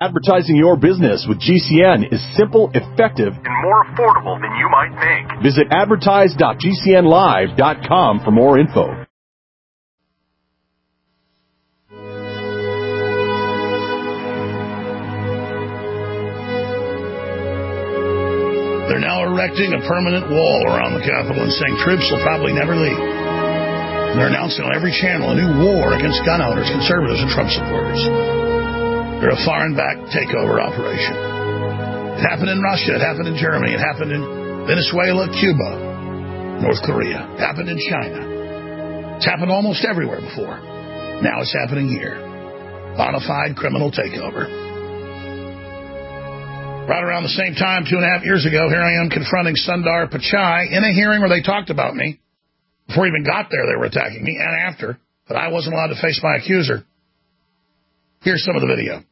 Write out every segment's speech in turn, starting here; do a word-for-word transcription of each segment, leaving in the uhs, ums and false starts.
Advertising your business with G C N is simple, effective, and more affordable than you might think. Visit advertise dot g c n live dot com for more info. They're now erecting a permanent wall around the Capitol and saying troops will probably never leave. And they're announcing on every channel a new war against gun owners, conservatives, and Trump supporters. They're a foreign-backed takeover operation. It happened in Russia. It happened in Germany. It happened in Venezuela, Cuba, North Korea. It happened in China. It's happened almost everywhere before. Now it's happening here. Bona fide criminal takeover. Right around the same time, two and a half years ago, here I am confronting Sundar Pichai in a hearing where they talked about me. Before I even got there, they were attacking me, and after. But I wasn't allowed to face my accuser. Here's some of the video.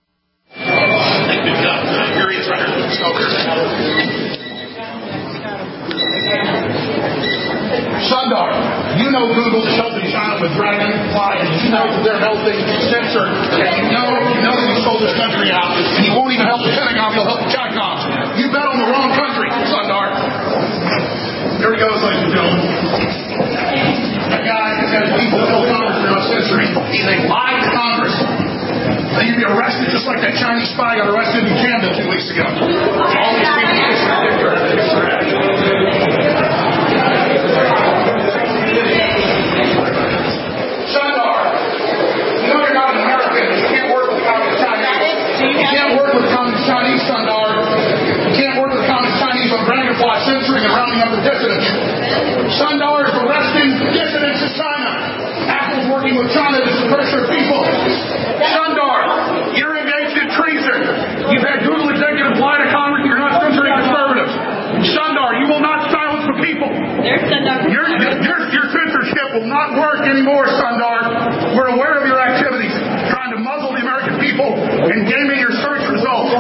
Sundar, you know Google's helping China with Dragonfly, and you know that they're helping censor, and you know you know that you sold this country out, and you won't even help the Pentagon, you'll help the Chicons. You bet on the wrong country, Sundar. Here he goes, ladies and gentlemen. That guy has got people tell Congress they're not censoring. He they lied to Congress. Then you'd be arrested just like that Chinese spy got arrested in Canada two weeks ago. All these people Sundar, you know you're not an American. You can't work with communist Chinese. You can't work with communist Chinese, Sundar. You can't work with communist Chinese on Dragonfly censoring and rounding up the dissidents. Sundar is arresting dissidents in China. Apple's working with China to suppress their people. Sundar, you're engaged in treason. You've had Google executives lie to Congress. You're not censoring conservatives. Sundar, you will not silence the people. Your, your, your censorship will not work anymore, Sundar. We're aware of your activities, trying to muzzle the American people and gaming your search results.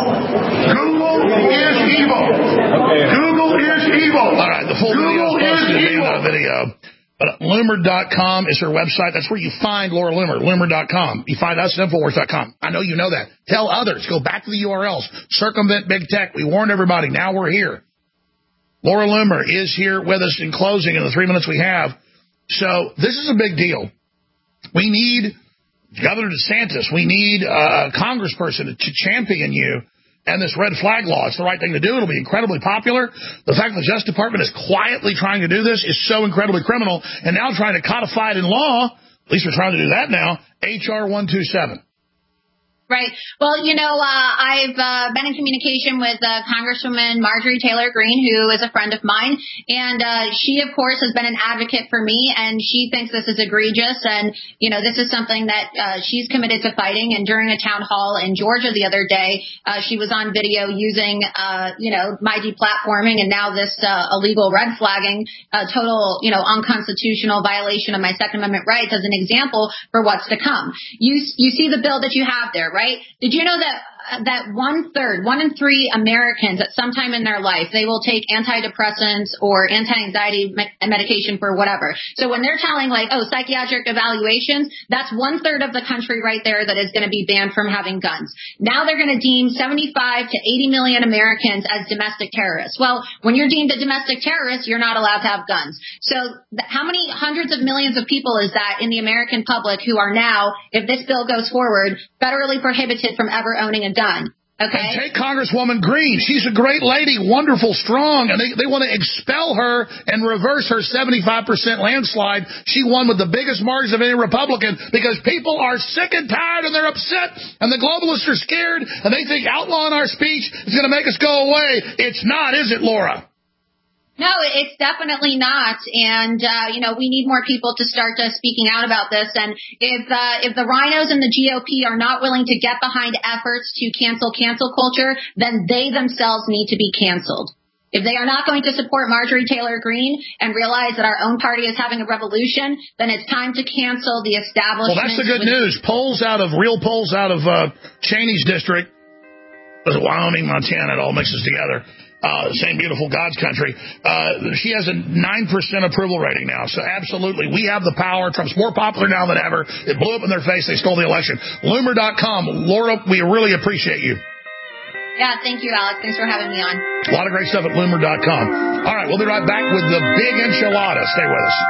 Google is evil. Okay. Google is evil. All right, the full Google video is posted evil. in the video. But Loomer dot com is her website. That's where you find Laura Loomer, Loomer dot com. You find us at Infowars dot com. I know you know that. Tell others. Go back to the U R Ls. Circumvent big tech. We warned everybody. Now we're here. Laura Loomer is here with us in closing in the three minutes we have. So this is a big deal. We need Governor DeSantis. We need a congressperson to champion you and this red flag law. It's the right thing to do. It'll be incredibly popular. The fact that the Justice Department is quietly trying to do this is so incredibly criminal, and now trying to codify it in law, at least we're trying to do that now, H R one twenty-seven. Right. Well, you know, uh, I've uh, been in communication with uh, Congresswoman Marjorie Taylor Greene, who is a friend of mine, and uh, she, of course, has been an advocate for me, and she thinks this is egregious, and, you know, this is something that uh, she's committed to fighting, and during a town hall in Georgia the other day, uh, she was on video using, uh, you know, my deplatforming and now this uh, illegal red flagging, uh, total, you know, unconstitutional violation of my Second Amendment rights as an example for what's to come. You, you see the bill that you have there, right? Right? Did you know that uh, that one third, one in three Americans at some time in their life, they will take antidepressants or anti-anxiety me- medication for whatever. So when they're telling like, oh, psychiatric evaluations, that's one third of the country right there that is going to be banned from having guns. Now they're going to deem seventy-five to eighty million Americans as domestic terrorists. Well, when you're deemed a domestic terrorist, you're not allowed to have guns. So th- how many hundreds of millions of people is that in the American public who are now, if this bill goes forward, federally prohibited from ever owning a gun? Okay. And take Congresswoman Greene. She's a great lady, wonderful, strong, and they, they want to expel her and reverse her seventy-five percent landslide. She won with the biggest margins of any Republican because people are sick and tired and they're upset and the globalists are scared and they think outlawing our speech is going to make us go away. It's not, is it, Laura? No, it's definitely not. And, uh, you know, we need more people to start uh, speaking out about this. And if uh, if the rhinos and the G O P are not willing to get behind efforts to cancel cancel culture, then they themselves need to be canceled. If they are not going to support Marjorie Taylor Greene and realize that our own party is having a revolution, then it's time to cancel the establishment. Well, that's the good news. Polls out of, real polls out of uh, Cheney's district, was it Wyoming, Montana, it all mixes together. Uh, same beautiful God's country. Uh, she has a nine percent approval rating now. So absolutely, we have the power. Trump's more popular now than ever. It blew up in their face. They stole the election. Loomer dot com. Laura, we really appreciate you. Yeah, thank you, Alex. Thanks for having me on. A lot of great stuff at loomer dot com. All right, we'll be right back with the big enchilada. Stay with us.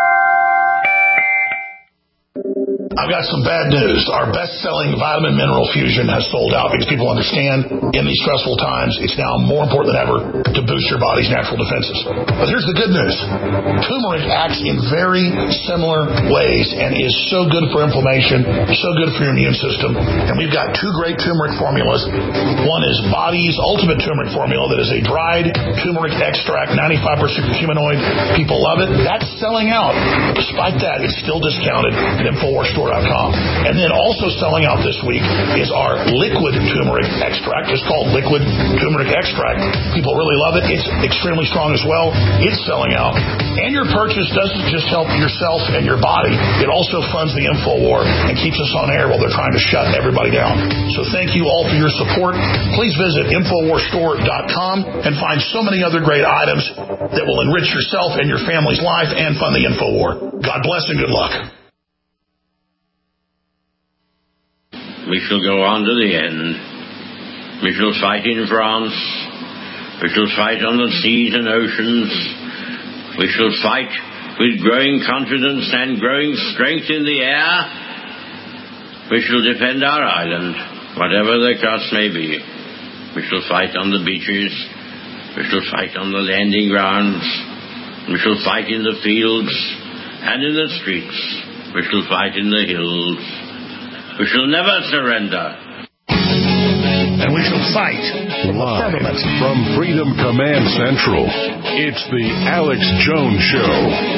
I've got some bad news. Our best-selling vitamin mineral fusion has sold out because people understand in these stressful times it's now more important than ever to boost your body's natural defenses. But here's the good news. Turmeric acts in very similar ways and is so good for inflammation, so good for your immune system. And we've got two great turmeric formulas. One is Body's Ultimate Turmeric Formula that is a dried turmeric extract, ninety-five percent humanoid. People love it. That's selling out. Despite that, it's still discounted at Infowars Store dot com. And then also selling out this week is our liquid turmeric extract. It's called liquid turmeric extract. People really love it. It's extremely strong as well. It's selling out. And your purchase doesn't just help yourself and your body. It also funds the InfoWar and keeps us on air while they're trying to shut everybody down. So thank you all for your support. Please visit Infowars Store dot com and find so many other great items that will enrich yourself and your family's life and fund the InfoWar. God bless and good luck. We shall go on to the end. We shall fight in France. We shall fight on the seas and oceans. We shall fight with growing confidence and growing strength in the air. We shall defend our island, whatever the cost may be. We shall fight on the beaches. We shall fight on the landing grounds. We shall fight in the fields and in the streets. We shall fight in the hills. We shall never surrender. And we shall fight. Live from Freedom Command Central, it's the Alex Jones Show.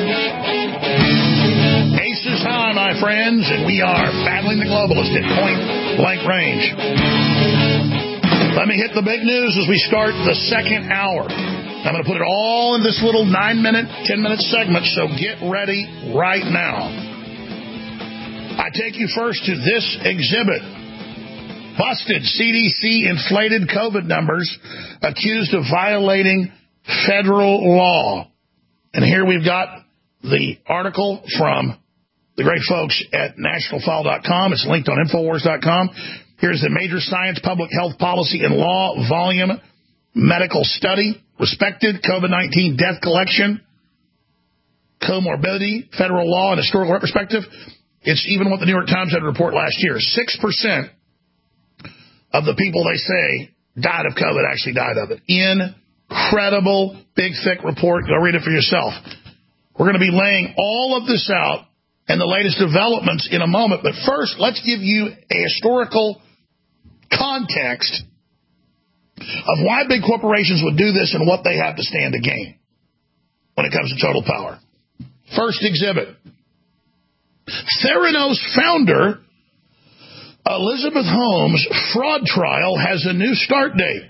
Aces high, my friends, and we are battling the globalist at point blank range. Let me hit the big news as we start the second hour. I'm going to put it all in this little nine-minute, ten-minute segment, so get ready right now. I take you first to this exhibit. Busted. C D C inflated COVID numbers, accused of violating federal law. And here we've got the article from the great folks at national file dot com. It's linked on Infowars dot com. Here's the major science, public health policy, and law volume medical study. Respected COVID nineteen death collection, comorbidity, federal law, and historical perspective. It's even what the New York Times had a report last year. Six percent of the people they say died of COVID actually died of it. Incredible, big, thick report. Go read it for yourself. We're going to be laying all of this out and the latest developments in a moment. But first, let's give you a historical context of why big corporations would do this and what they have to stand to gain when it comes to total power. First exhibit. Theranos founder Elizabeth Holmes' fraud trial has a new start date.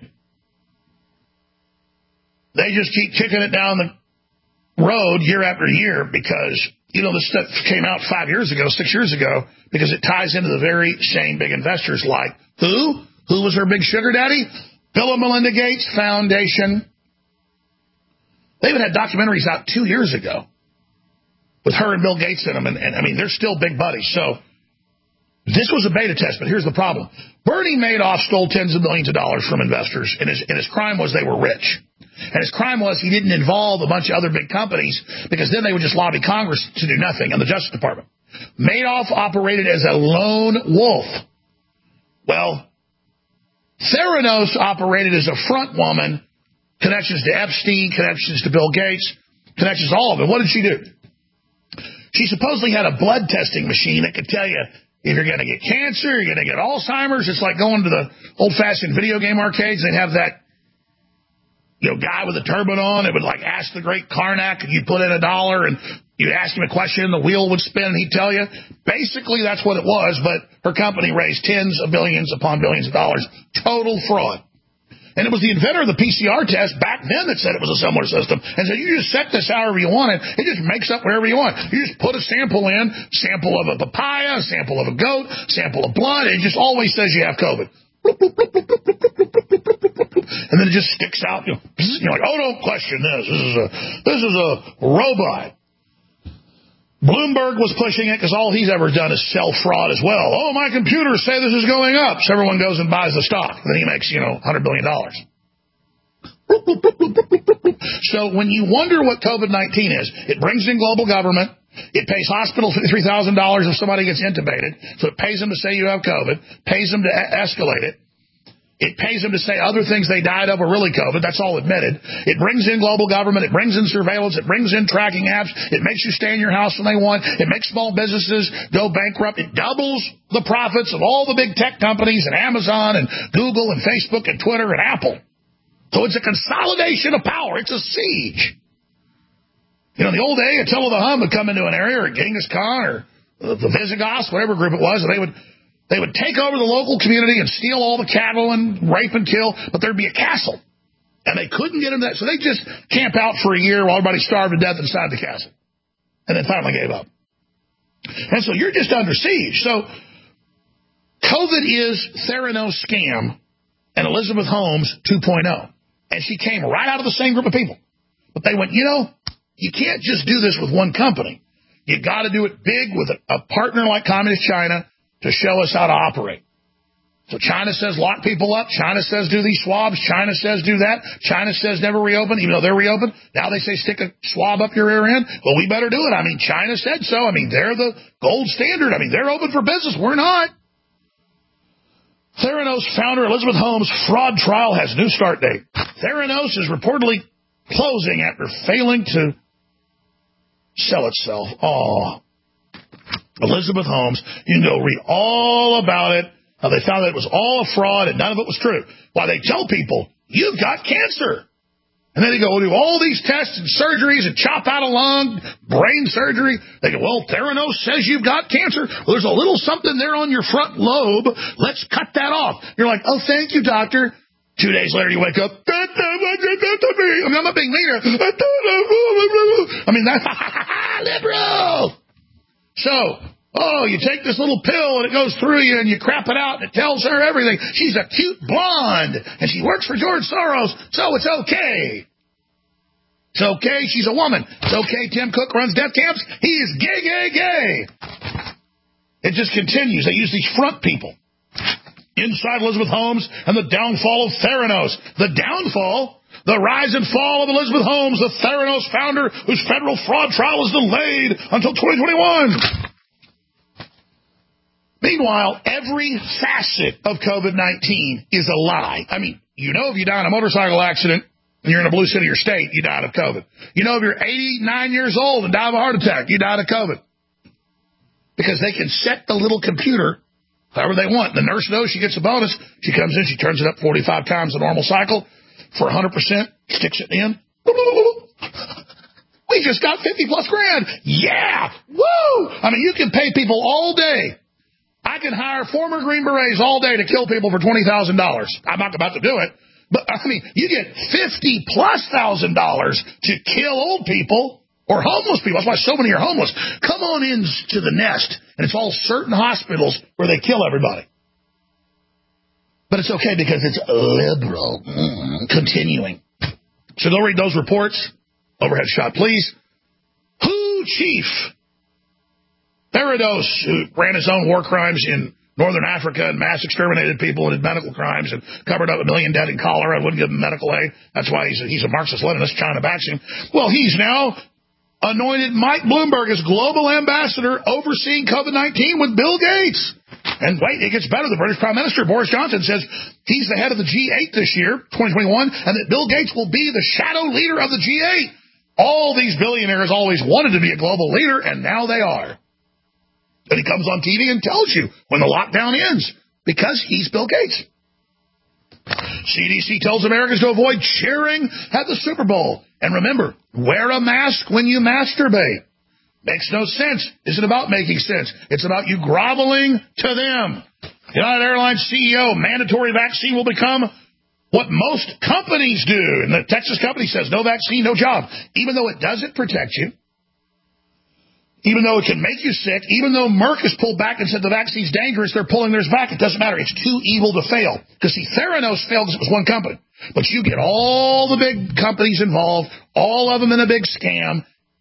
They just keep kicking it down the road year after year because, you know, this stuff came out five years ago, six years ago, because it ties into the very same big investors like who? Who was her big sugar daddy? Bill and Melinda Gates Foundation. They even had documentaries out two years ago with her and Bill Gates in them, and, and I mean, they're still big buddies. So this was a beta test, but here's the problem. Bernie Madoff stole tens of millions of dollars from investors, and his, and his crime was they were rich. And his crime was he didn't involve a bunch of other big companies because then they would just lobby Congress to do nothing and the Justice Department. Madoff operated as a lone wolf. Well, Theranos operated as a front woman, connections to Epstein, connections to Bill Gates, connections to all of it. What did she do? She supposedly had a blood testing machine that could tell you if you're going to get cancer, you're going to get Alzheimer's. It's like going to the old-fashioned video game arcades. They'd have that, you know, guy with a turban on. It would, like, ask the great Karnak, and you'd put in a dollar, and you'd ask him a question, and the wheel would spin, and he'd tell you. Basically, that's what it was, but her company raised tens of billions upon billions of dollars. Total fraud. And it was the inventor of the P C R test back then that said it was a similar system. And said, you just set this however you want it. It just makes up whatever you want. You just put a sample in, sample of a papaya, sample of a goat, sample of blood. It just always says you have COVID. And then it just sticks out. You know, you're like, oh, don't question this. This is a, this is a robot. Bloomberg was pushing it because all he's ever done is sell fraud as well. Oh, my computers say this is going up. So everyone goes and buys the stock. Then he makes, you know, one hundred billion dollars. So when you wonder what COVID nineteen is, it brings in global government. It pays hospitals fifty-three thousand dollars if somebody gets intubated. So it pays them to say you have COVID, pays them to escalate it. It pays them to say other things they died of were really COVID. That's all admitted. It brings in global government. It brings in surveillance. It brings in tracking apps. It makes you stay in your house when they want. It makes small businesses go bankrupt. It doubles the profits of all the big tech companies and Amazon and Google and Facebook and Twitter and Apple. So it's a consolidation of power. It's a siege. You know, in the old day, Attila the Hun would come into an area, or Genghis Khan, or the Visigoths, whatever group it was, and they would... They would take over the local community and steal all the cattle and rape and kill, but there'd be a castle. And they couldn't get into that. So they just camp out for a year while everybody starved to death inside the castle. And then finally gave up. And so you're just under siege. So COVID is Theranos scam and Elizabeth Holmes two point oh. And she came right out of the same group of people. But they went, you know, you can't just do this with one company. You got to do it big with a, a partner like Communist China to show us how to operate. So China says lock people up. China says do these swabs. China says do that. China says never reopen, even though they're reopened. Now they say stick a swab up your rear end. Well, we better do it. I mean, China said so. I mean, they're the gold standard. I mean, they're open for business. We're not. Theranos founder Elizabeth Holmes' fraud trial has new start date. Theranos is reportedly closing after failing to sell itself. Oh. Elizabeth Holmes, you can go read all about it, how they found that it was all a fraud and none of it was true. Why they tell people, you've got cancer. And then they go, we'll do all these tests and surgeries and chop out a lung, brain surgery. They go, well, Theranos says you've got cancer. Well, there's a little something there on your front lobe. Let's cut that off. You're like, oh, thank you, doctor. Two days later, you wake up. I mean, I'm not being mean. I mean, that's liberal. So, oh, you take this little pill and it goes through you and you crap it out and it tells her everything. She's a cute blonde and she works for George Soros, so it's okay. It's okay, she's a woman. It's okay, Tim Cook runs death camps. He is gay, gay, gay. It just continues. They use these front people. Inside Elizabeth Holmes and the downfall of Theranos. The downfall... The rise and fall of Elizabeth Holmes, the Theranos founder whose federal fraud trial is delayed until twenty twenty-one. Meanwhile, every facet of COVID nineteen is a lie. I mean, you know if you die in a motorcycle accident and you're in a blue city or state, you died of COVID. You know if you're eighty-nine years old and die of a heart attack, you died of COVID. Because they can set the little computer however they want. The nurse knows she gets a bonus. She comes in, she turns it up forty-five times the normal cycle. For one hundred percent, sticks it in. We just got fifty plus grand. Yeah. Woo. I mean, you can pay people all day. I can hire former Green Berets all day to kill people for twenty thousand dollars. I'm not about to do it. But, I mean, you get fifty plus thousand dollars to kill old people or homeless people. That's why so many are homeless. Come on in to the nest. And it's all certain hospitals where they kill everybody. But it's okay because it's liberal. Mm, continuing. So they'll read those reports. Overhead shot, please. Who chief? Theranos, who ran his own war crimes in northern Africa and mass exterminated people and did medical crimes and covered up a million dead in cholera and wouldn't give them medical aid. That's why he's a, he's a Marxist-Leninist. China backs him. Well, he's now anointed Mike Bloomberg as global ambassador overseeing COVID nineteen with Bill Gates. And wait, it gets better. The British Prime Minister, Boris Johnson, says he's the head of the G eight this year, twenty twenty-one, and that Bill Gates will be the shadow leader of the G eight. All these billionaires always wanted to be a global leader, and now they are. And he comes on T V and tells you when the lockdown ends, because he's Bill Gates. C D C tells Americans to avoid cheering at the Super Bowl. And remember, wear a mask when you masturbate. Makes no sense. Isn't about making sense. It's about you groveling to them. United Airlines C E O, mandatory vaccine will become what most companies do. And the Texas company says no vaccine, no job. Even though it doesn't protect you, even though it can make you sick, even though Merck has pulled back and said the vaccine's dangerous, they're pulling theirs back. It doesn't matter. It's too evil to fail. Because, see, Theranos failed because it was one company. But you get all the big companies involved, all of them in a big scam,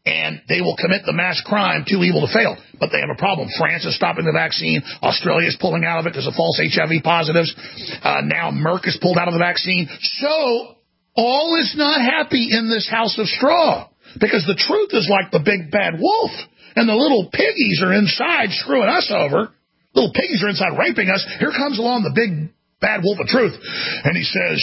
and they will commit the mass crime too evil to fail. But they have a problem. France is stopping the vaccine. Australia is pulling out of it because of false H I V positives. Uh, now Merck is pulled out of the vaccine. So all is not happy in this house of straw, because the truth is like the big bad wolf, and the little piggies are inside screwing us over. Little piggies are inside raping us. Here comes along the big bad wolf of truth, and he says,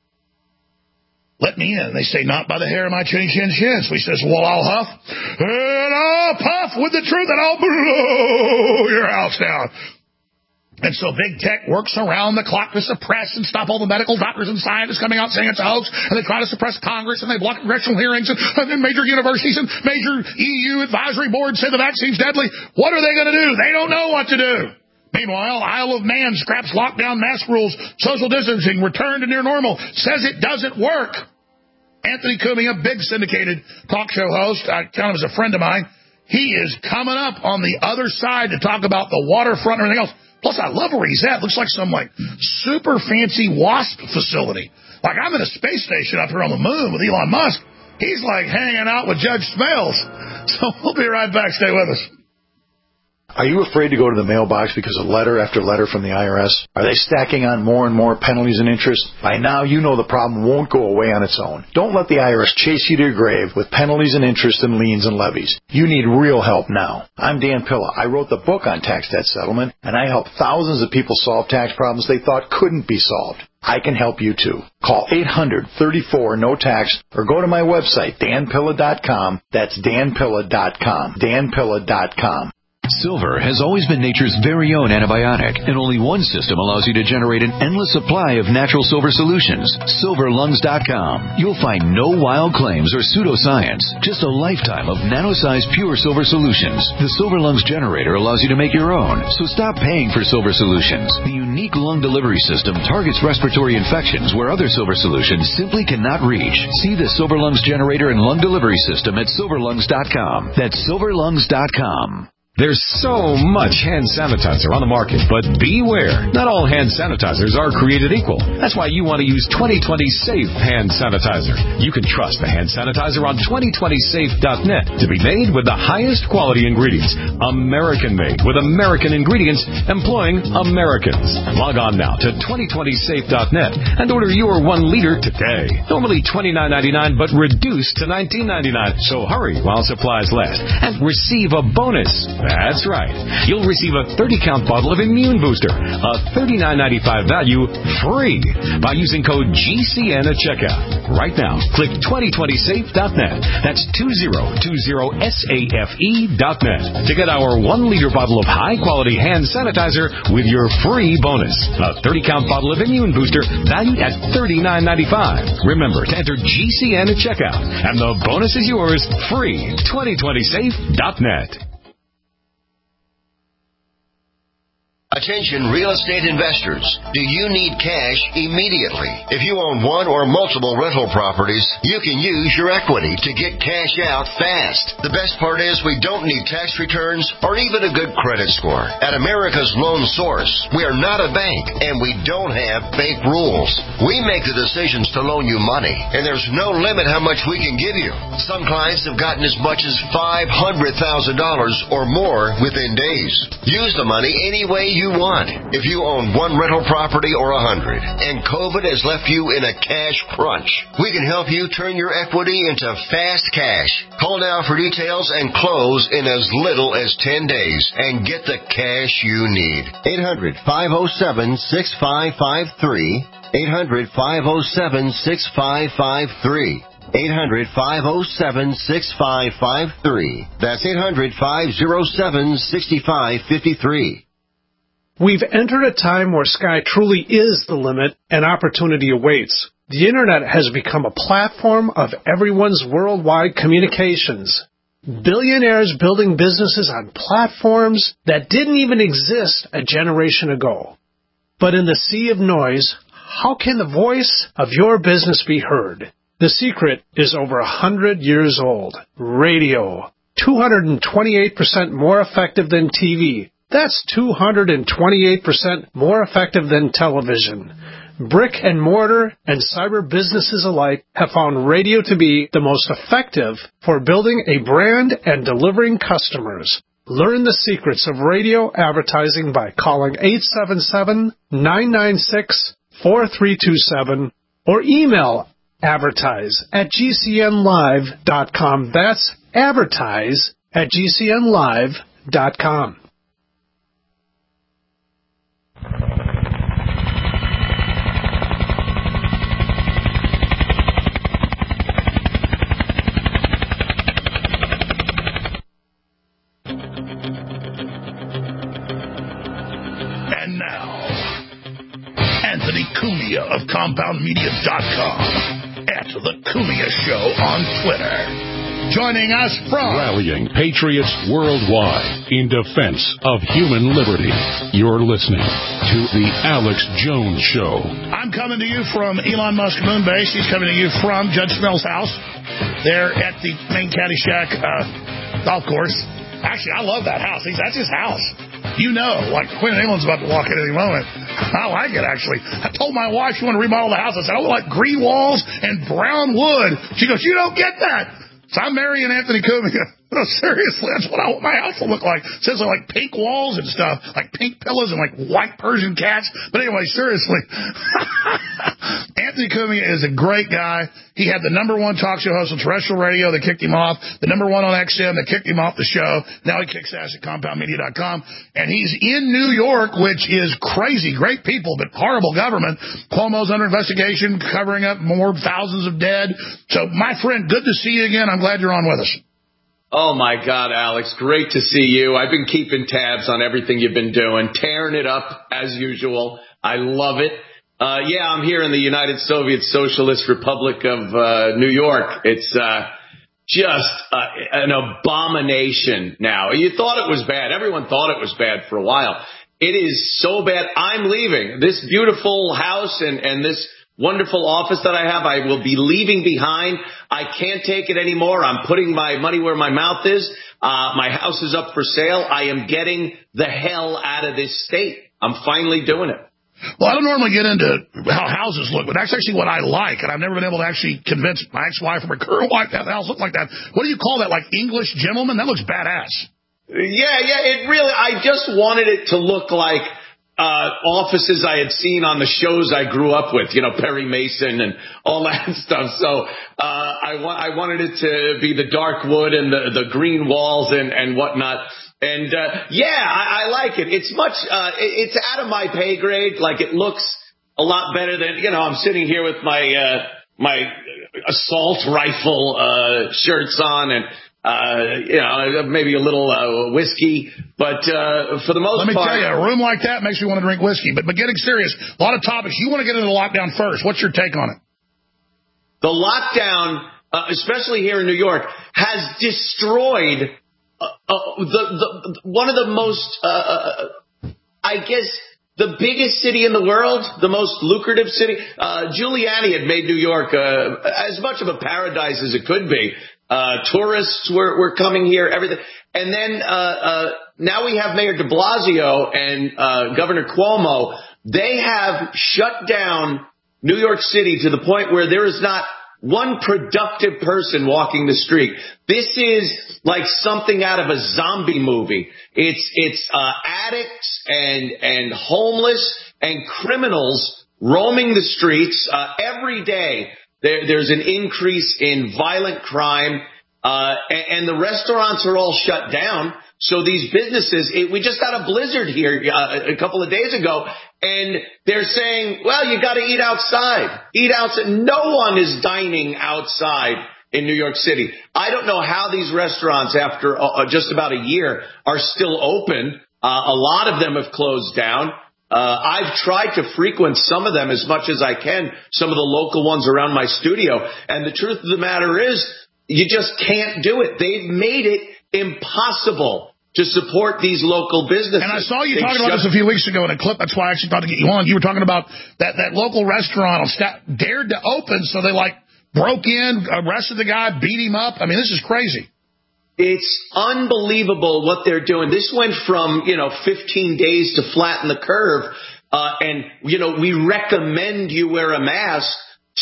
let me in. They say, not by the hair of my chinny chin chin. So he says, well, I'll huff, and I'll puff with the truth, and I'll blow your house down. And so big tech works around the clock to suppress and stop all the medical doctors and scientists coming out saying it's a hoax, and they try to suppress Congress, and they block congressional hearings, and, and then major universities and major E U advisory boards say the vaccine's deadly. What are they going to do? They don't know what to do. Meanwhile, Isle of Man scraps lockdown, mask rules, social distancing, return to near normal, says it doesn't work. Anthony Cumia, a big syndicated talk show host, I count him as a friend of mine, he is coming up on the other side to talk about the waterfront and everything else. Plus, I love where he's at. Looks like some, like, super fancy WASP facility. Like, I'm in a space station up here on the moon with Elon Musk. He's, like, hanging out with Judge Smails. So we'll be right back. Stay with us. Are you afraid to go to the mailbox because of letter after letter from the I R S? Are they stacking on more and more penalties and interest? By now, you know the problem won't go away on its own. Don't let the I R S chase you to your grave with penalties and interest and liens and levies. You need real help now. I'm Dan Pilla. I wrote the book on tax debt settlement, and I help thousands of people solve tax problems they thought couldn't be solved. I can help you too. Call eight hundred, thirty-four, no tax or go to my website, dan pilla dot com. That's dan pilla dot com. dan pilla dot com. Silver has always been nature's very own antibiotic, and only one system allows you to generate an endless supply of natural silver solutions. silver lungs dot com. You'll find no wild claims or pseudoscience, just a lifetime of nano-sized pure silver solutions. The Silver Lungs generator allows you to make your own, so stop paying for silver solutions. The unique lung delivery system targets respiratory infections where other silver solutions simply cannot reach. See the Silver Lungs generator and lung delivery system at silver lungs dot com. That's silver lungs dot com. There's so much hand sanitizer on the market, but beware. Not all hand sanitizers are created equal. That's why you want to use twenty twenty Safe Hand Sanitizer. You can trust the hand sanitizer on twenty twenty safe dot net to be made with the highest quality ingredients. American-made with American ingredients employing Americans. Log on now to twenty twenty safe dot net and order your one liter today. Normally twenty-nine ninety-nine, but reduced to nineteen ninety-nine. So hurry while supplies last and receive a bonus. That's right. You'll receive a thirty count bottle of Immune Booster, a thirty-nine ninety-five value, free by using code G C N at checkout. Right now, click twenty twenty safe dot net. That's twenty twenty safe dot net to get our one liter bottle of high-quality hand sanitizer with your free bonus. A thirty count bottle of Immune Booster valued at thirty-nine ninety-five. Remember to enter G C N at checkout, and the bonus is yours free. twenty twenty safe dot net. Attention real estate investors. Do you need cash immediately? If you own one or multiple rental properties, you can use your equity to get cash out fast. The best part is we don't need tax returns or even a good credit score. At America's Loan Source, we are not a bank and we don't have bank rules. We make the decisions to loan you money, and there's no limit how much we can give you. Some clients have gotten as much as five hundred thousand dollars or more within days. Use the money any way you you want. If you own one rental property or a hundred, and COVID has left you in a cash crunch, we can help you turn your equity into fast cash. Call now for details and close in as little as ten days and get the cash you need. eight hundred, five oh seven, six five five three. eight hundred, five oh seven, six five five three. eight hundred, five oh seven, six five five three. That's eight hundred, five oh seven, six five five three. We've entered a time where sky truly is the limit and opportunity awaits. The Internet has become a platform of everyone's worldwide communications. Billionaires building businesses on platforms that didn't even exist a generation ago. But in the sea of noise, how can the voice of your business be heard? The secret is over a hundred years old. Radio. two hundred twenty-eight percent more effective than T V. That's two hundred twenty-eight percent more effective than television. brick and mortar and cyber businesses alike have found radio to be the most effective for building a brand and delivering customers. Learn the secrets of radio advertising by calling eight seven seven, nine nine six, four three two seven or email advertise at g c n live dot com. That's advertise at g c n live dot com. And now, Anthony Cumia of compound media dot com at The Cumia Show on Twitter. Joining us from... Rallying patriots worldwide in defense of human liberty. You're listening to The Alex Jones Show. I'm coming to you from Elon Musk Moon Base. He's coming to you from Judge Snell's house there at the main Caddyshack uh, golf course. Actually, I love that house. That's his house. You know, like Queen of England's about to walk in any moment. I like it, actually. I told my wife she wanted to remodel the house. I said, I would like green walls and brown wood. She goes, you don't get that. So I'm marrying Anthony Cumia. No, seriously, that's what I want my house to look like. It says like pink walls and stuff, like pink pillows and like white Persian cats. But anyway, seriously, Anthony Cumia is a great guy. He had the number one talk show host on terrestrial radio that kicked him off, the number one on X M that kicked him off the show. Now he kicks ass at compound media dot com. And he's in New York, which is crazy. Great people, but horrible government. Cuomo's under investigation, covering up more thousands of dead. So, my friend, good to see you again. I'm glad you're on with us. Oh, my God, Alex, great to see you. I've been keeping tabs on everything you've been doing, tearing it up as usual. I love it. Uh, yeah, I'm here in the United Soviet Socialist Republic of uh, New York. It's uh, just uh, an abomination now. You thought it was bad. Everyone thought it was bad for a while. It is so bad. I'm leaving. This beautiful house and, and this wonderful office that I have, I will be leaving behind. I can't take it anymore. I'm putting my money where my mouth is. Uh, my house is up for sale. I am getting the hell out of this state. I'm finally doing it. Well, I don't normally get into how houses look, but that's actually what I like, and I've never been able to actually convince my ex-wife or my current wife to have the house look like that. What do you call that, like English gentleman? That looks badass. Yeah, yeah, it really, I just wanted it to look like Uh, offices I had seen on the shows I grew up with, you know, Perry Mason and all that stuff. So uh, I, wa- I wanted it to be the dark wood and the, the green walls and, and whatnot. And, uh, yeah, I, I like it. It's much, uh, it, it's out of my pay grade. Like, it looks a lot better than, you know, I'm sitting here with my, uh, my assault rifle, uh, shirts on and, Uh, you know, maybe a little uh, whiskey, but uh, for the most part... Let me part, tell you, a room like that makes me want to drink whiskey. But, but getting serious, a lot of topics. You want to get into the lockdown first. What's your take on it? The lockdown, uh, especially here in New York, has destroyed uh, uh, the, the one of the most, uh, I guess, the biggest city in the world, the most lucrative city. Uh, Giuliani had made New York uh, as much of a paradise as it could be. Uh, tourists were, were coming here, everything. And then, uh, uh, now we have Mayor de Blasio and, uh, Governor Cuomo. They have shut down New York City to the point where there is not one productive person walking the street. This is like something out of a zombie movie. It's, it's, uh, addicts and, and homeless and criminals roaming the streets, uh, every day. There, there's an increase in violent crime, uh, and, and the restaurants are all shut down. So these businesses, it, we just had a blizzard here uh, a couple of days ago, and they're saying, well, you got to eat outside. Eat outside. No one is dining outside in New York City. I don't know how these restaurants, after uh, just about a year, are still open. Uh, a lot of them have closed down. Uh, I've tried to frequent some of them as much as I can, some of the local ones around my studio. And the truth of the matter is, you just can't do it. They've made it impossible to support these local businesses. And I saw you They've talking about shut- this a few weeks ago in a clip. That's why I actually thought to get you on. You were talking about that, that local restaurant on Stat- dared to open, so they, like, broke in, arrested the guy, beat him up. I mean, this is crazy. It's unbelievable what they're doing. This went from, you know, fifteen days to flatten the curve. uh, and, you know, we recommend you wear a mask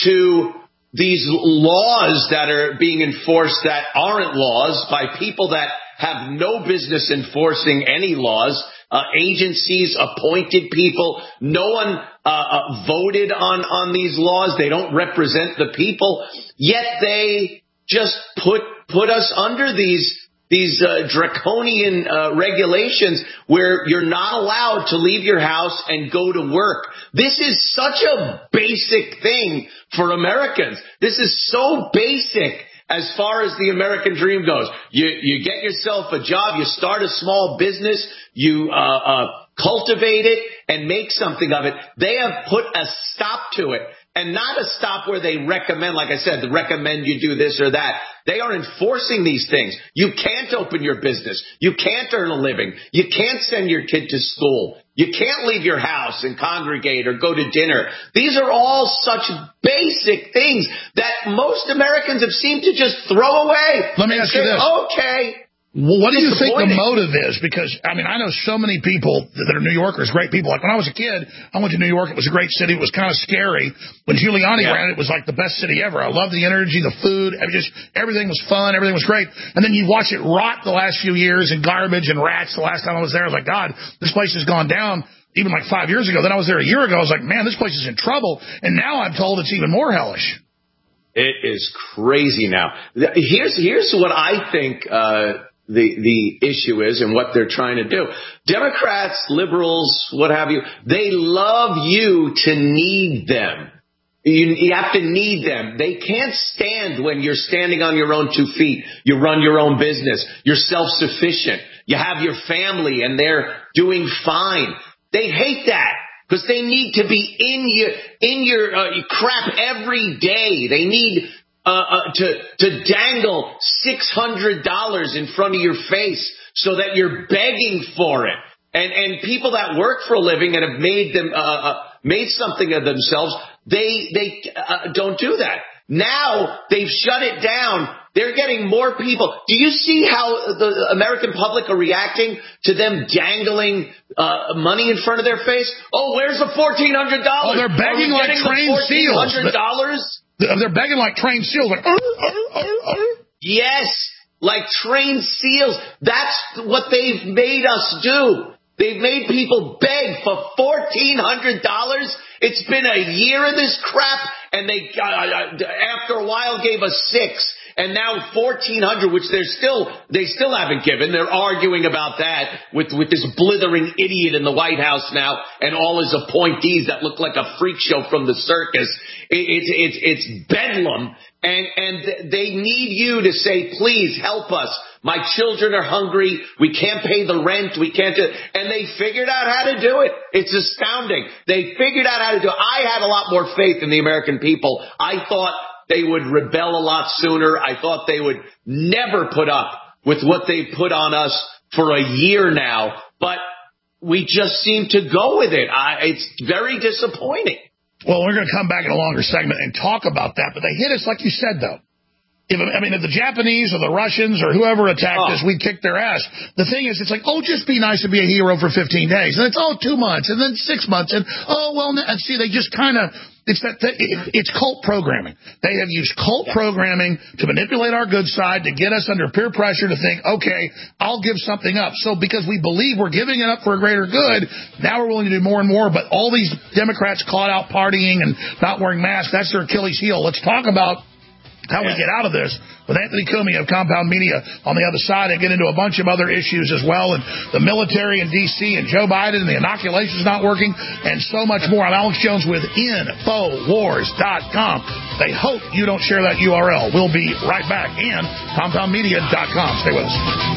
to these laws that are being enforced that aren't laws by people that have no business enforcing any laws, uh, agencies, appointed people. No one uh, uh, voted on, on these laws. They don't represent the people, yet they just put put us under these these uh, draconian uh, regulations where you're not allowed to leave your house and go to work. This is such a basic thing for Americans. This is so basic as far as the American dream goes. You you get yourself a job, you start a small business, you uh, uh, cultivate it and make something of it. They have put a stop to it. And not a stop where they recommend, like I said, they recommend you do this or that. They are enforcing these things. You can't open your business. You can't earn a living. You can't send your kid to school. You can't leave your house and congregate or go to dinner. These are all such basic things that most Americans have seemed to just throw away. Let me ask say, you this. Okay. Well, what do you think the motive is? Because, I mean, I know so many people that are New Yorkers, great people. Like when I was a kid, I went to New York. It was a great city. It was kind of scary. When Giuliani yeah. ran it, it was like the best city ever. I loved the energy, the food. I mean, just everything was fun. Everything was great. And then you watch it rot the last few years and garbage and rats. The last time I was there, I was like, God, this place has gone down. Even like five years ago. Then I was there a year ago. I was like, man, this place is in trouble. And now I'm told it's even more hellish. It is crazy now. Here's here's what I think uh the the issue is and what they're trying to do. Democrats, liberals, what have you, they love you to need them. You, you have to need them. They can't stand when you're standing on your own two feet. You run your own business. You're self-sufficient. You have your family and they're doing fine. They hate that because they need to be in your in your uh, crap every day. They need uh, uh, to to dangle six hundred dollars in front of your face so that you're begging for it. And and people that work for a living and have made them uh, uh, made something of themselves, they they uh, don't do that. Now they've shut it down. They're getting more people. Do you see how the American public are reacting to them dangling uh, money in front of their face? Oh, where's the fourteen hundred dollars? Oh, they're begging like trained seals. fourteen hundred dollars? They're begging like trained seals. Like, arr, arr, arr, arr. Yes, like trained seals. That's what they've made us do. They've made people beg for fourteen hundred dollars. It's been a year of this crap, and they uh, after a while gave us six. And now fourteen hundred, which they're still, they still haven't given. They're arguing about that with, with this blithering idiot in the White House now and all his appointees that look like a freak show from the circus. It, it's, it's, it's bedlam. And, and they need you to say, please help us. My children are hungry. We can't pay the rent. We can't do, and they figured out how to do it. It's astounding. They figured out how to do it. I had a lot more faith in the American people. I thought they would rebel a lot sooner. I thought they would never put up with what they put on us for a year now. But we just seem to go with it. I, it's very disappointing. Well, we're going to come back in a longer segment and talk about that. But they hit us, like you said, though. If, I mean, if the Japanese or the Russians or whoever attacked oh. us, we kicked their ass. The thing is, it's like, oh, just be nice to be a hero for fifteen days. And it's, oh, two months. And then six months. And, oh, well, and see, they just kind of, it's that, it, it's cult programming. They have used cult programming to manipulate our good side, to get us under peer pressure to think, okay, I'll give something up. So because we believe we're giving it up for a greater good, now we're willing to do more and more. But all these Democrats caught out partying and not wearing masks, that's their Achilles heel. Let's talk about how we get out of this with Anthony Cumia of Compound Media on the other side, and get into a bunch of other issues as well, and the military in D C and Joe Biden and the inoculations not working and so much more. I'm Alex Jones with Infowars dot com. They hope you don't share that U R L. We'll be right back, and Compound Media dot com. Stay with us.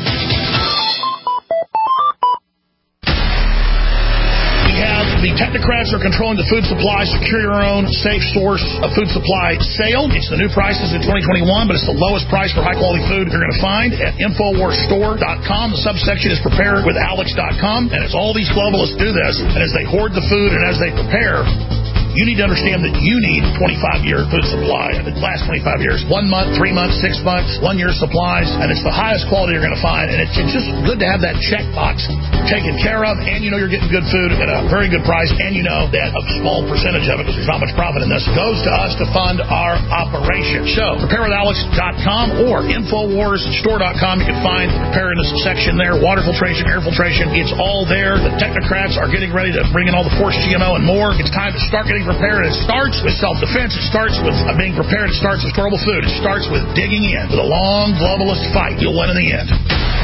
The technocrats are controlling the food supply. Secure your own safe source of food supply sale. It's the new prices in twenty twenty-one, but it's the lowest price for high-quality food you're going to find at Infowars Store dot com. The subsection is Prepare with Alex dot com. And as all these globalists do this, and as they hoard the food and as they prepare, you need to understand that you need twenty-five year food supply. The last twenty-five years, one month, three months, six months, one year supplies, and it's the highest quality you're going to find. And it's, it's just good to have that check box taken care of, and you know you're getting good food at a very good price, and you know that a small percentage of it, because there's not much profit in this, goes to us to fund our operation. So, prepare with alex dot com or infowars store dot com. You can find the preparedness section there, water filtration, air filtration. It's all there. The technocrats are getting ready to bring in all the forced G M O and more. It's time to start getting prepared. It starts with self-defense. It starts with uh, being prepared. It starts with storable food. It starts with digging in. With a long globalist fight, you'll win in the end.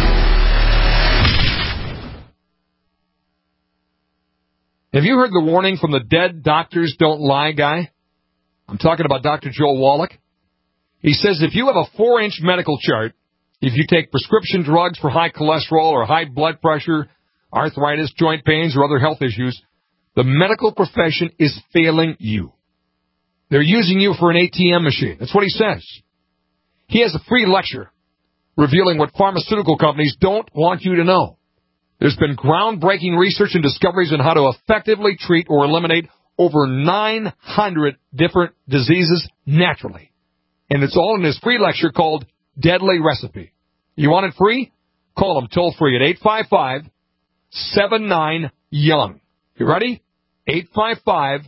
Have you heard the warning from the dead doctors don't lie guy? I'm talking about Doctor Joel Wallach. He says if you have a four-inch medical chart, if you take prescription drugs for high cholesterol or high blood pressure, arthritis, joint pains, or other health issues, the medical profession is failing you. They're using you for an A T M machine. That's what he says. He has a free lecture revealing what pharmaceutical companies don't want you to know. There's been groundbreaking research and discoveries on how to effectively treat or eliminate over nine hundred different diseases naturally. And it's all in this free lecture called Deadly Recipe. You want it free? Call him toll free at eight five five, seven nine, young. You ready? eight five five,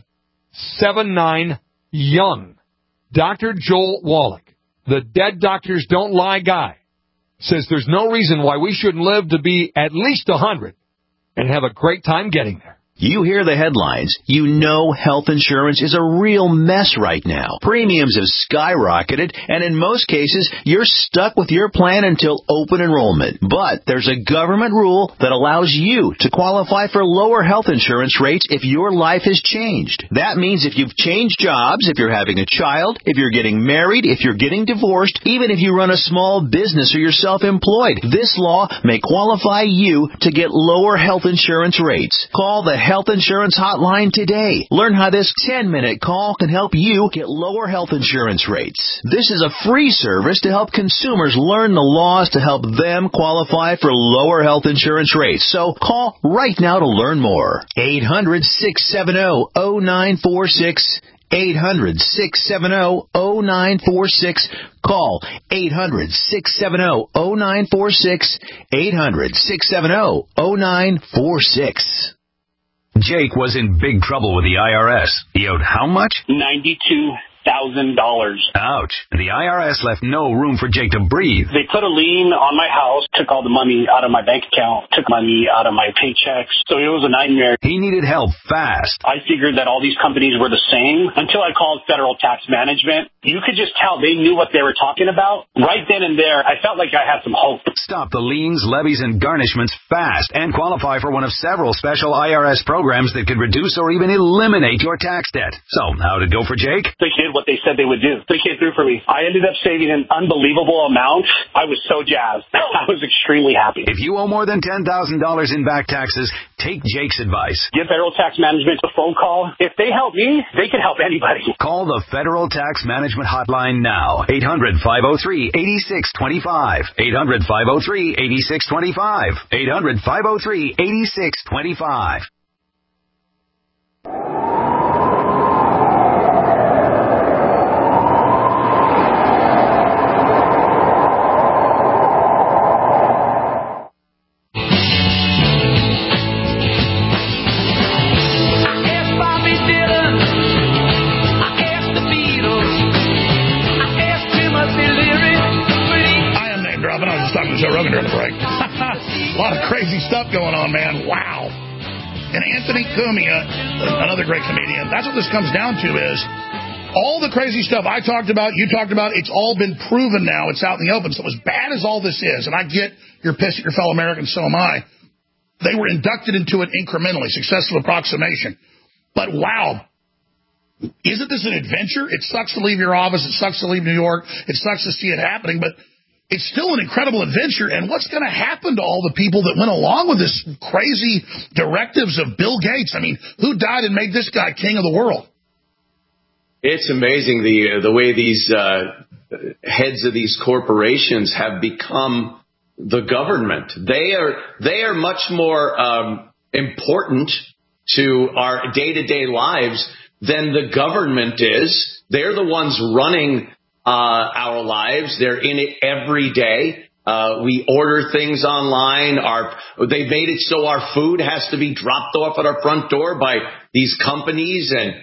seven nine, young. Doctor Joel Wallach, the dead doctors don't lie guy, says there's no reason why we shouldn't live to be at least one hundred and have a great time getting there. You hear the headlines. You know health insurance is a real mess right now. Premiums have skyrocketed, and in most cases, you're stuck with your plan until open enrollment. But there's a government rule that allows you to qualify for lower health insurance rates if your life has changed. That means if you've changed jobs, if you're having a child, if you're getting married, if you're getting divorced, even if you run a small business or you're self-employed, this law may qualify you to get lower health insurance rates. Call the Health Insurance Hotline today. Learn how this ten-minute call can help you get lower health insurance rates. This is a free service to help consumers learn the laws to help them qualify for lower health insurance rates. So call right now to learn more. eight hundred, six seven zero, zero nine four six. eight hundred, six seven zero, zero nine four six. Call eight hundred, six seven zero, zero nine four six. eight hundred, six seven zero, zero nine four six. Jake was in big trouble with the I R S. He owed how much? ninety-two thousand dollars. Ouch. The I R S left no room for Jake to breathe. They put a lien on my house, took all the money out of my bank account, took money out of my paychecks. So it was a nightmare. He needed help fast. I figured that all these companies were the same until I called Federal Tax Management. You could just tell they knew what they were talking about. Right then and there, I felt like I had some hope. Stop the liens, levies, and garnishments fast and qualify for one of several special I R S programs that could reduce or even eliminate your tax debt. So, how'd it go for Jake? They did what they said they would do. They came through for me. I ended up saving an unbelievable amount. I was so jazzed. I was extremely happy. If you owe more than ten thousand dollars in back taxes, take Jake's advice. Give Federal Tax Management a phone call. If they help me, they can help anybody. Call the Federal Tax Management Hotline now. eight hundred, five oh three, eight six two five. eight hundred, five oh three, eight six two five. eight hundred, five oh three, eight six two five. Joe Rogan during the break. A lot of crazy stuff going on, man. Wow. And Anthony Cumia, another great comedian, that's what this comes down to is all the crazy stuff I talked about, you talked about, it's all been proven now. It's out in the open. So as bad as all this is, and I get you're pissed at your fellow Americans, so am I, they were inducted into it incrementally, successful approximation. But wow, isn't this an adventure? It sucks to leave your office. It sucks to leave New York. It sucks to see it happening, but it's still an incredible adventure, and what's going to happen to all the people that went along with this crazy directives of Bill Gates? I mean, who died and made this guy king of the world? It's amazing the the way these uh, heads of these corporations have become the government. They are they are much more um, important to our day-to-day lives than the government is. They're the ones running uh, our lives. They're in it every day. Uh, we order things online. Our, they made it so our food has to be dropped off at our front door by these companies, and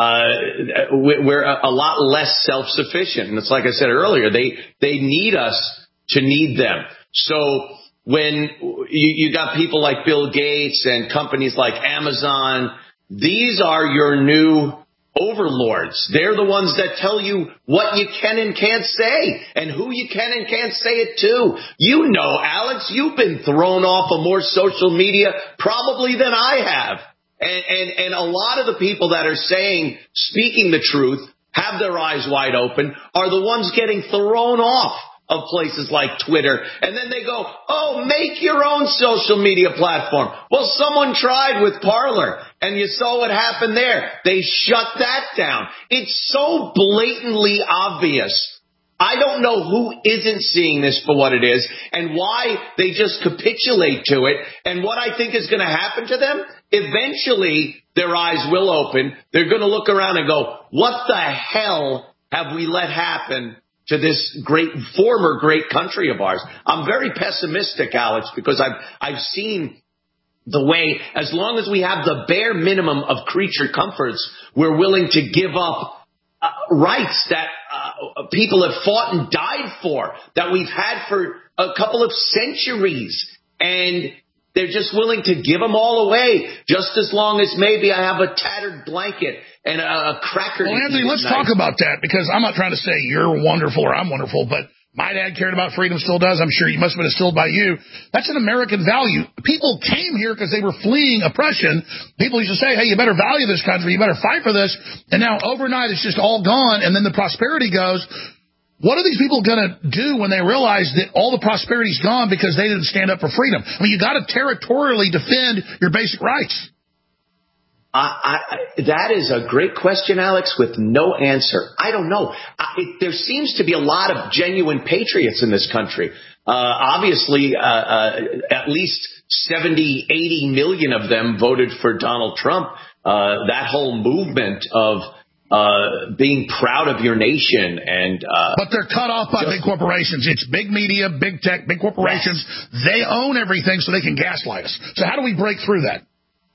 uh, we're a lot less self-sufficient. And it's like I said earlier, they, they need us to need them. So when you, you got people like Bill Gates and companies like Amazon, these are your new overlords. They're the ones that tell you what you can and can't say and who you can and can't say it to. You know, Alex, you've been thrown off of more social media probably than I have. And, and, and a lot of the people that are saying, speaking the truth, have their eyes wide open, are the ones getting thrown off of places like Twitter. And then they go, oh, make your own social media platform. Well, someone tried with Parler, and you saw what happened there. They shut that down. It's so blatantly obvious. I don't know who isn't seeing this for what it is and why they just capitulate to it. And what I think is going to happen to them, eventually their eyes will open. They're going to look around and go, what the hell have we let happen to this great, former great country of ours? I'm very pessimistic, Alex, because I've, I've seen the way, as long as we have the bare minimum of creature comforts, we're willing to give up uh, rights that uh, people have fought and died for, that we've had for a couple of centuries. And they're just willing to give them all away, just as long as maybe I have a tattered blanket and a, a cracker. Well, Anthony, let's talk about that, because I'm not trying to say you're wonderful or I'm wonderful, but my dad cared about freedom, still does. I'm sure you must have been instilled by you. That's an American value. People came here because they were fleeing oppression. People used to say, hey, you better value this country. You better fight for this. And now overnight it's just all gone. And then the prosperity goes. What are these people going to do when they realize that all the prosperity's gone because they didn't stand up for freedom? I mean, you got to territorially defend your basic rights. I, I, that is a great question, Alex, with no answer. I don't know. I, it, there seems to be a lot of genuine patriots in this country. Uh, obviously, uh, uh, at least seventy, eighty million of them voted for Donald Trump. Uh, that whole movement of uh, being proud of your nation and, uh, but they're cut off by big corporations. It's big media, big tech, big corporations. Yes. They own everything so they can gaslight us. So how do we break through that?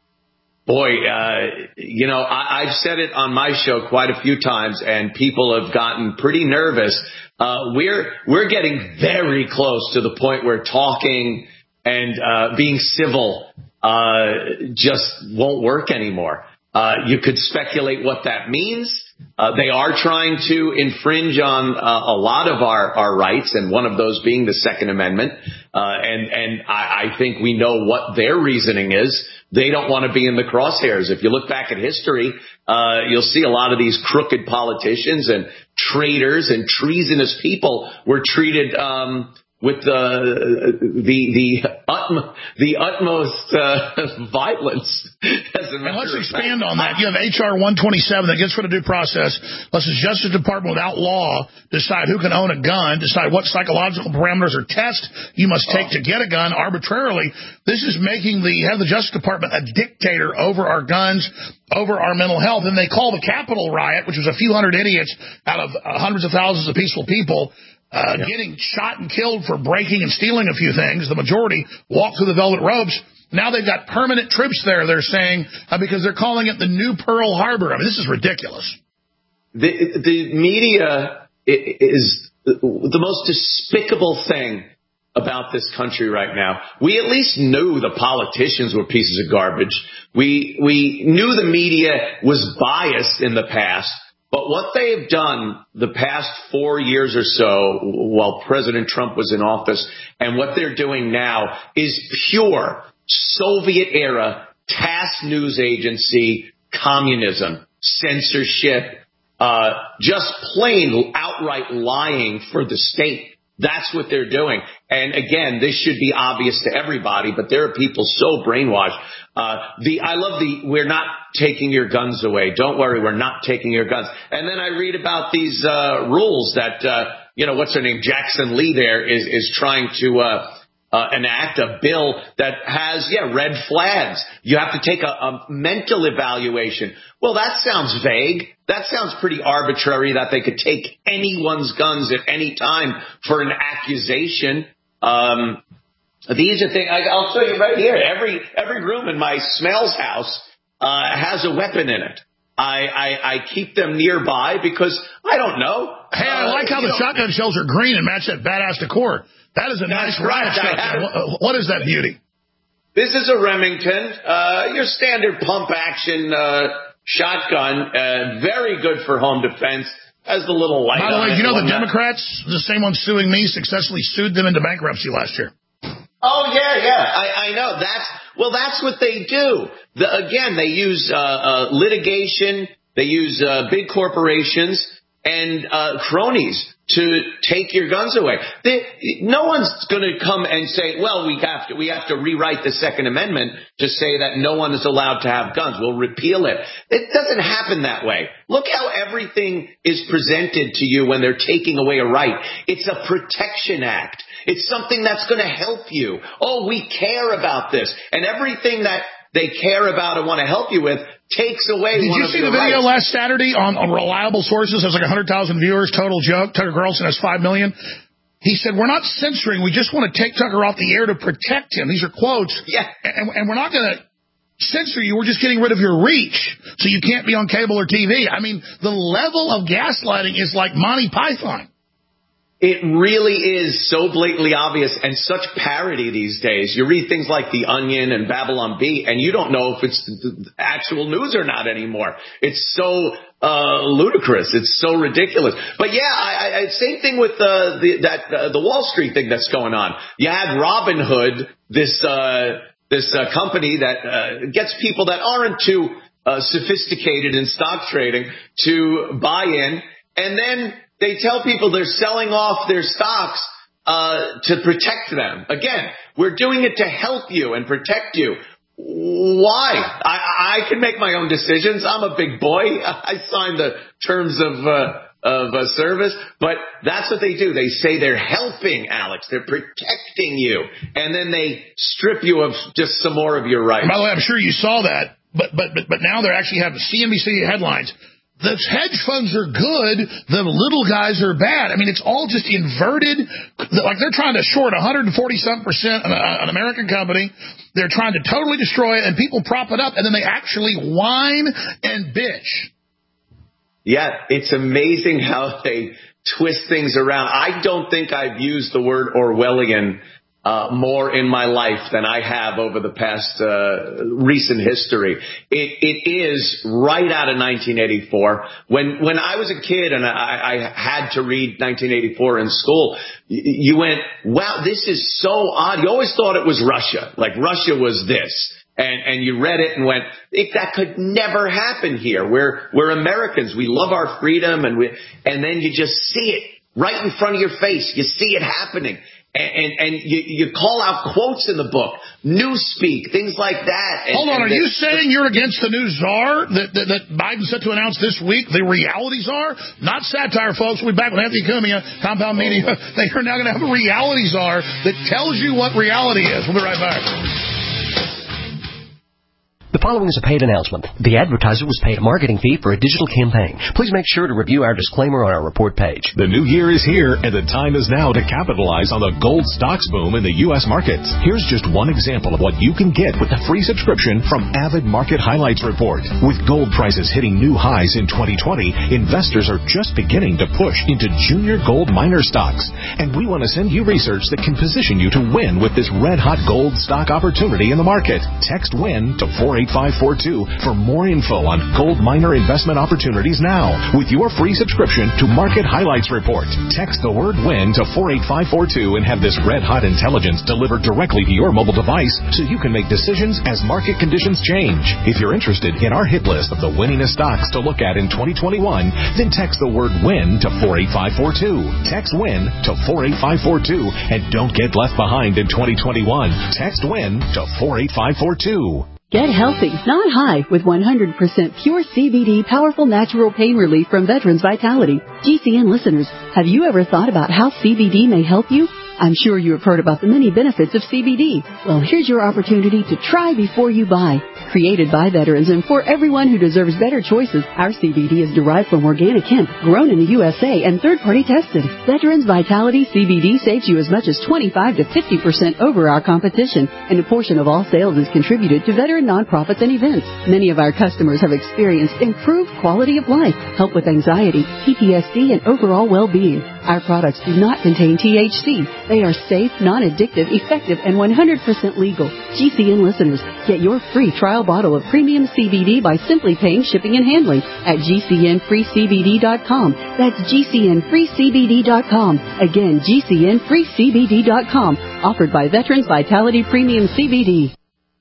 Boy, uh, you know, I, I've said it on my show quite a few times, and people have gotten pretty nervous. Uh, we're we're getting very close to the point where talking and uh, being civil uh, just won't work anymore. Uh, you could speculate what that means. Uh, they are trying to infringe on uh, a lot of our, our rights, and one of those being the Second Amendment. Uh, and and I, I think we know what their reasoning is. They don't want to be in the crosshairs. If you look back at history, uh, you'll see a lot of these crooked politicians and traitors and treasonous people were treated um, with uh, the the utmost, the utmost uh, violence. As a and let's expand on that. You have H R one twenty-seven that gets rid of due process. Let's the Justice Department, without law, decide who can own a gun, decide what psychological parameters or tests you must take oh. to get a gun arbitrarily. This is making the head of the Justice Department a dictator over our guns, over our mental health. And they call the Capitol riot, which was a few hundred idiots out of uh, hundreds of thousands of peaceful people, Uh, yeah. getting shot and killed for breaking and stealing a few things. The majority walked through the velvet ropes. Now they've got permanent troops there, they're saying, uh, because they're calling it the new Pearl Harbor. I mean, this is ridiculous. The, the media is the most despicable thing about this country right now. We at least knew the politicians were pieces of garbage. We, we knew the media was biased in the past. But what they have done the past four years or so while President Trump was in office, and what they're doing now, is pure Soviet-era task news agency communism, censorship, uh, just plain outright lying for the state. That's what they're doing. And again, this should be obvious to everybody, but there are people so brainwashed. Uh, the, I love the, we're not taking your guns away. Don't worry, we're not taking your guns. And then I read about these, uh, rules that, uh, you know, what's her name? Jackson Lee there is, is trying to, uh, uh, enact a bill that has, yeah, red flags. You have to take a, a mental evaluation. Well, that sounds vague. That sounds pretty arbitrary that they could take anyone's guns at any time for an accusation. Um, these are things, I, I'll show you right here. Every, every room in my Smells house, uh, has a weapon in it. I, I, I keep them nearby because I don't know. Hey, I like how uh, the know, shotgun shells are green and match that badass decor. That is a nice riot shotgun. What, what is that beauty? This is a Remington, uh, your standard pump action, uh, shotgun, uh, very good for home defense. Has the little light on it. By the way, you know the Democrats, the same ones suing me, successfully sued them into bankruptcy last year. Oh, yeah, yeah. I, I know. That's, well, that's what they do. The, again, they use, uh, uh, litigation. They use, uh, big corporations and, uh, cronies to take your guns away. They, no one's going to come and say, well, we have to, we have to rewrite the Second Amendment to say that no one is allowed to have guns. We'll repeal it. It doesn't happen that way. Look how everything is presented to you when they're taking away a right. It's a protection act. It's something that's going to help you. Oh, we care about this. And everything that they care about and want to help you with takes away Did one you of see your the video rights. last Saturday on, on reliable sources? It has like one hundred thousand viewers, total joke. Tucker Carlson has five million. He said, we're not censoring. We just want to take Tucker off the air to protect him. These are quotes. Yeah. And, and we're not going to censor you. We're just getting rid of your reach so you can't be on cable or T V. I mean, the level of gaslighting is like Monty Python. It really is so blatantly obvious and such parody these days. You read things like The Onion and Babylon Bee, and you don't know if it's actual news or not anymore. It's so uh, ludicrous. It's so ridiculous. But yeah, I, I, same thing with uh, the that uh, the Wall Street thing that's going on. You had Robinhood, this uh, this uh, company that uh, gets people that aren't too uh, sophisticated in stock trading to buy in, and then they tell people they're selling off their stocks uh to protect them. Again, we're doing it to help you and protect you. Why? I, I can make my own decisions. I'm a big boy. I signed the terms of uh, of uh, service, but that's what they do. They say they're helping, Alex. They're protecting you, and then they strip you of just some more of your rights. By the way, I'm sure you saw that, but but but, but now they're actually having C N B C headlines. The hedge funds are good. The little guys are bad. I mean, it's all just inverted. Like they're trying to short one hundred forty something percent on an American company. They're trying to totally destroy it, and people prop it up, and then they actually whine and bitch. Yeah, it's amazing how they twist things around. I don't think I've used the word Orwellian Uh, more in my life than I have over the past uh, recent history. It, it is right out of nineteen eighty-four. When when I was a kid and I, I had to read nineteen eighty-four in school, you, you went, wow, this is so odd. You always thought it was Russia, like Russia was this. And, and you read it and went, it, that could never happen here. We're, we're Americans. We love our freedom. And we, and then you just see it right in front of your face. You see it happening. And, and, and you, you call out quotes in the book, newspeak, things like that. And, Hold on, and are the, you saying you're against the new czar that, that, that Biden's set to announce this week, the reality czar? Not satire, folks. We'll be back with Anthony Cumia, Compound Media. Oh. They are now going to have a reality czar that tells you what reality is. We'll be right back. The following is a paid announcement. The advertiser was paid a marketing fee for a digital campaign. Please make sure to review our disclaimer on our report page. The new year is here, and the time is now to capitalize on the gold stocks boom in the U S markets. Here's just one example of what you can get with a free subscription from Avid Market Highlights Report. With gold prices hitting new highs in twenty twenty, investors are just beginning to push into junior gold miner stocks. And we want to send you research that can position you to win with this red-hot gold stock opportunity in the market. Text WIN to four eight five four two for more info on gold miner investment opportunities now. With your free subscription to Market Highlights Report, text the word WIN to four eight five four two and have this red-hot intelligence delivered directly to your mobile device so you can make decisions as market conditions change. If you're interested in our hit list of the winningest stocks to look at in twenty twenty-one, then text the word WIN to four eight five four two. Text WIN to four eight five four two and don't get left behind in twenty twenty-one. Text WIN to four eight five four two. Get healthy, not high, with one hundred percent pure C B D powerful natural pain relief from Veterans Vitality. G C N listeners, have you ever thought about how C B D may help you? I'm sure you have heard about the many benefits of C B D. Well, here's your opportunity to try before you buy. Created by veterans and for everyone who deserves better choices, our C B D is derived from organic hemp, grown in the U S A and third-party tested. Veterans Vitality C B D saves you as much as twenty-five to fifty percent over our competition, and a portion of all sales is contributed to veteran nonprofits and events. Many of our customers have experienced improved quality of life, help with anxiety, P T S D, and overall well-being. Our products do not contain T H C. They are safe, non-addictive, effective, and one hundred percent legal. G C N listeners, get your free trial bottle of premium C B D by simply paying shipping and handling at G C N free C B D dot com. That's G C N free C B D dot com. Again, G C N free C B D dot com. Offered by Veterans Vitality Premium C B D.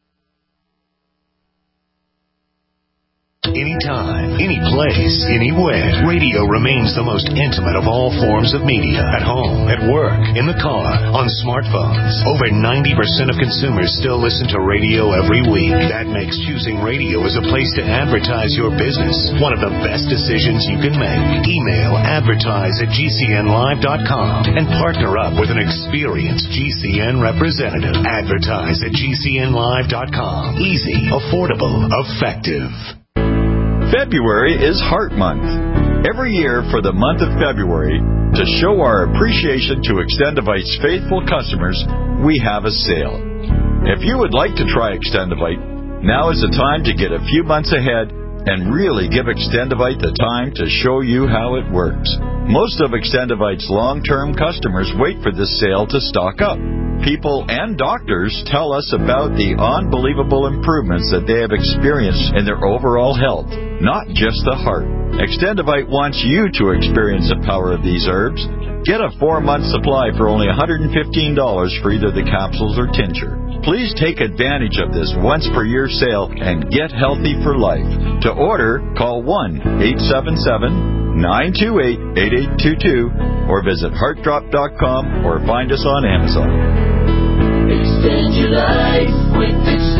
Anytime, any place, anywhere. Radio remains the most intimate of all forms of media. At home, at work, in the car, on smartphones. Over ninety percent of consumers still listen to radio every week. That makes choosing radio as a place to advertise your business one of the best decisions you can make. Email advertise at G C N live dot com and partner up with an experienced G C N representative. Advertise at G C N live dot com. Easy, affordable, effective. February is Heart Month. Every year for the month of February, to show our appreciation to Extendivite's faithful customers, we have a sale. If you would like to try Extendivite, now is the time to get a few months ahead and really give Extendivite the time to show you how it works. Most of Extendivite's long-term customers wait for this sale to stock up. People and doctors tell us about the unbelievable improvements that they have experienced in their overall health, not just the heart. Extendivite wants you to experience the power of these herbs. Get a four-month supply for only one hundred fifteen dollars for either the capsules or tincture. Please take advantage of this once-per-year sale and get healthy for life. To order, call one eight seven seven, nine two eight, eight eight two two or visit heart drop dot com or find us on Amazon. Extend your life with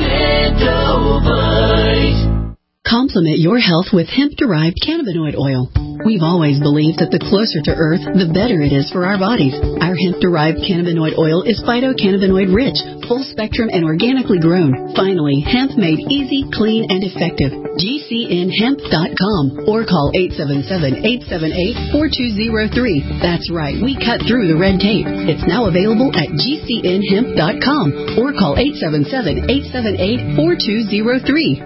Extendivite. Complement your health with hemp-derived cannabinoid oil. We've always believed that the closer to Earth, the better it is for our bodies. Our hemp-derived cannabinoid oil is phytocannabinoid-rich, full-spectrum, and organically grown. Finally, hemp made easy, clean, and effective. G C N hemp dot com or call eight seven seven, eight seven eight, four two zero three. That's right, we cut through the red tape. It's now available at G C N hemp dot com or call eight seven seven, eight seven eight, four two zero three.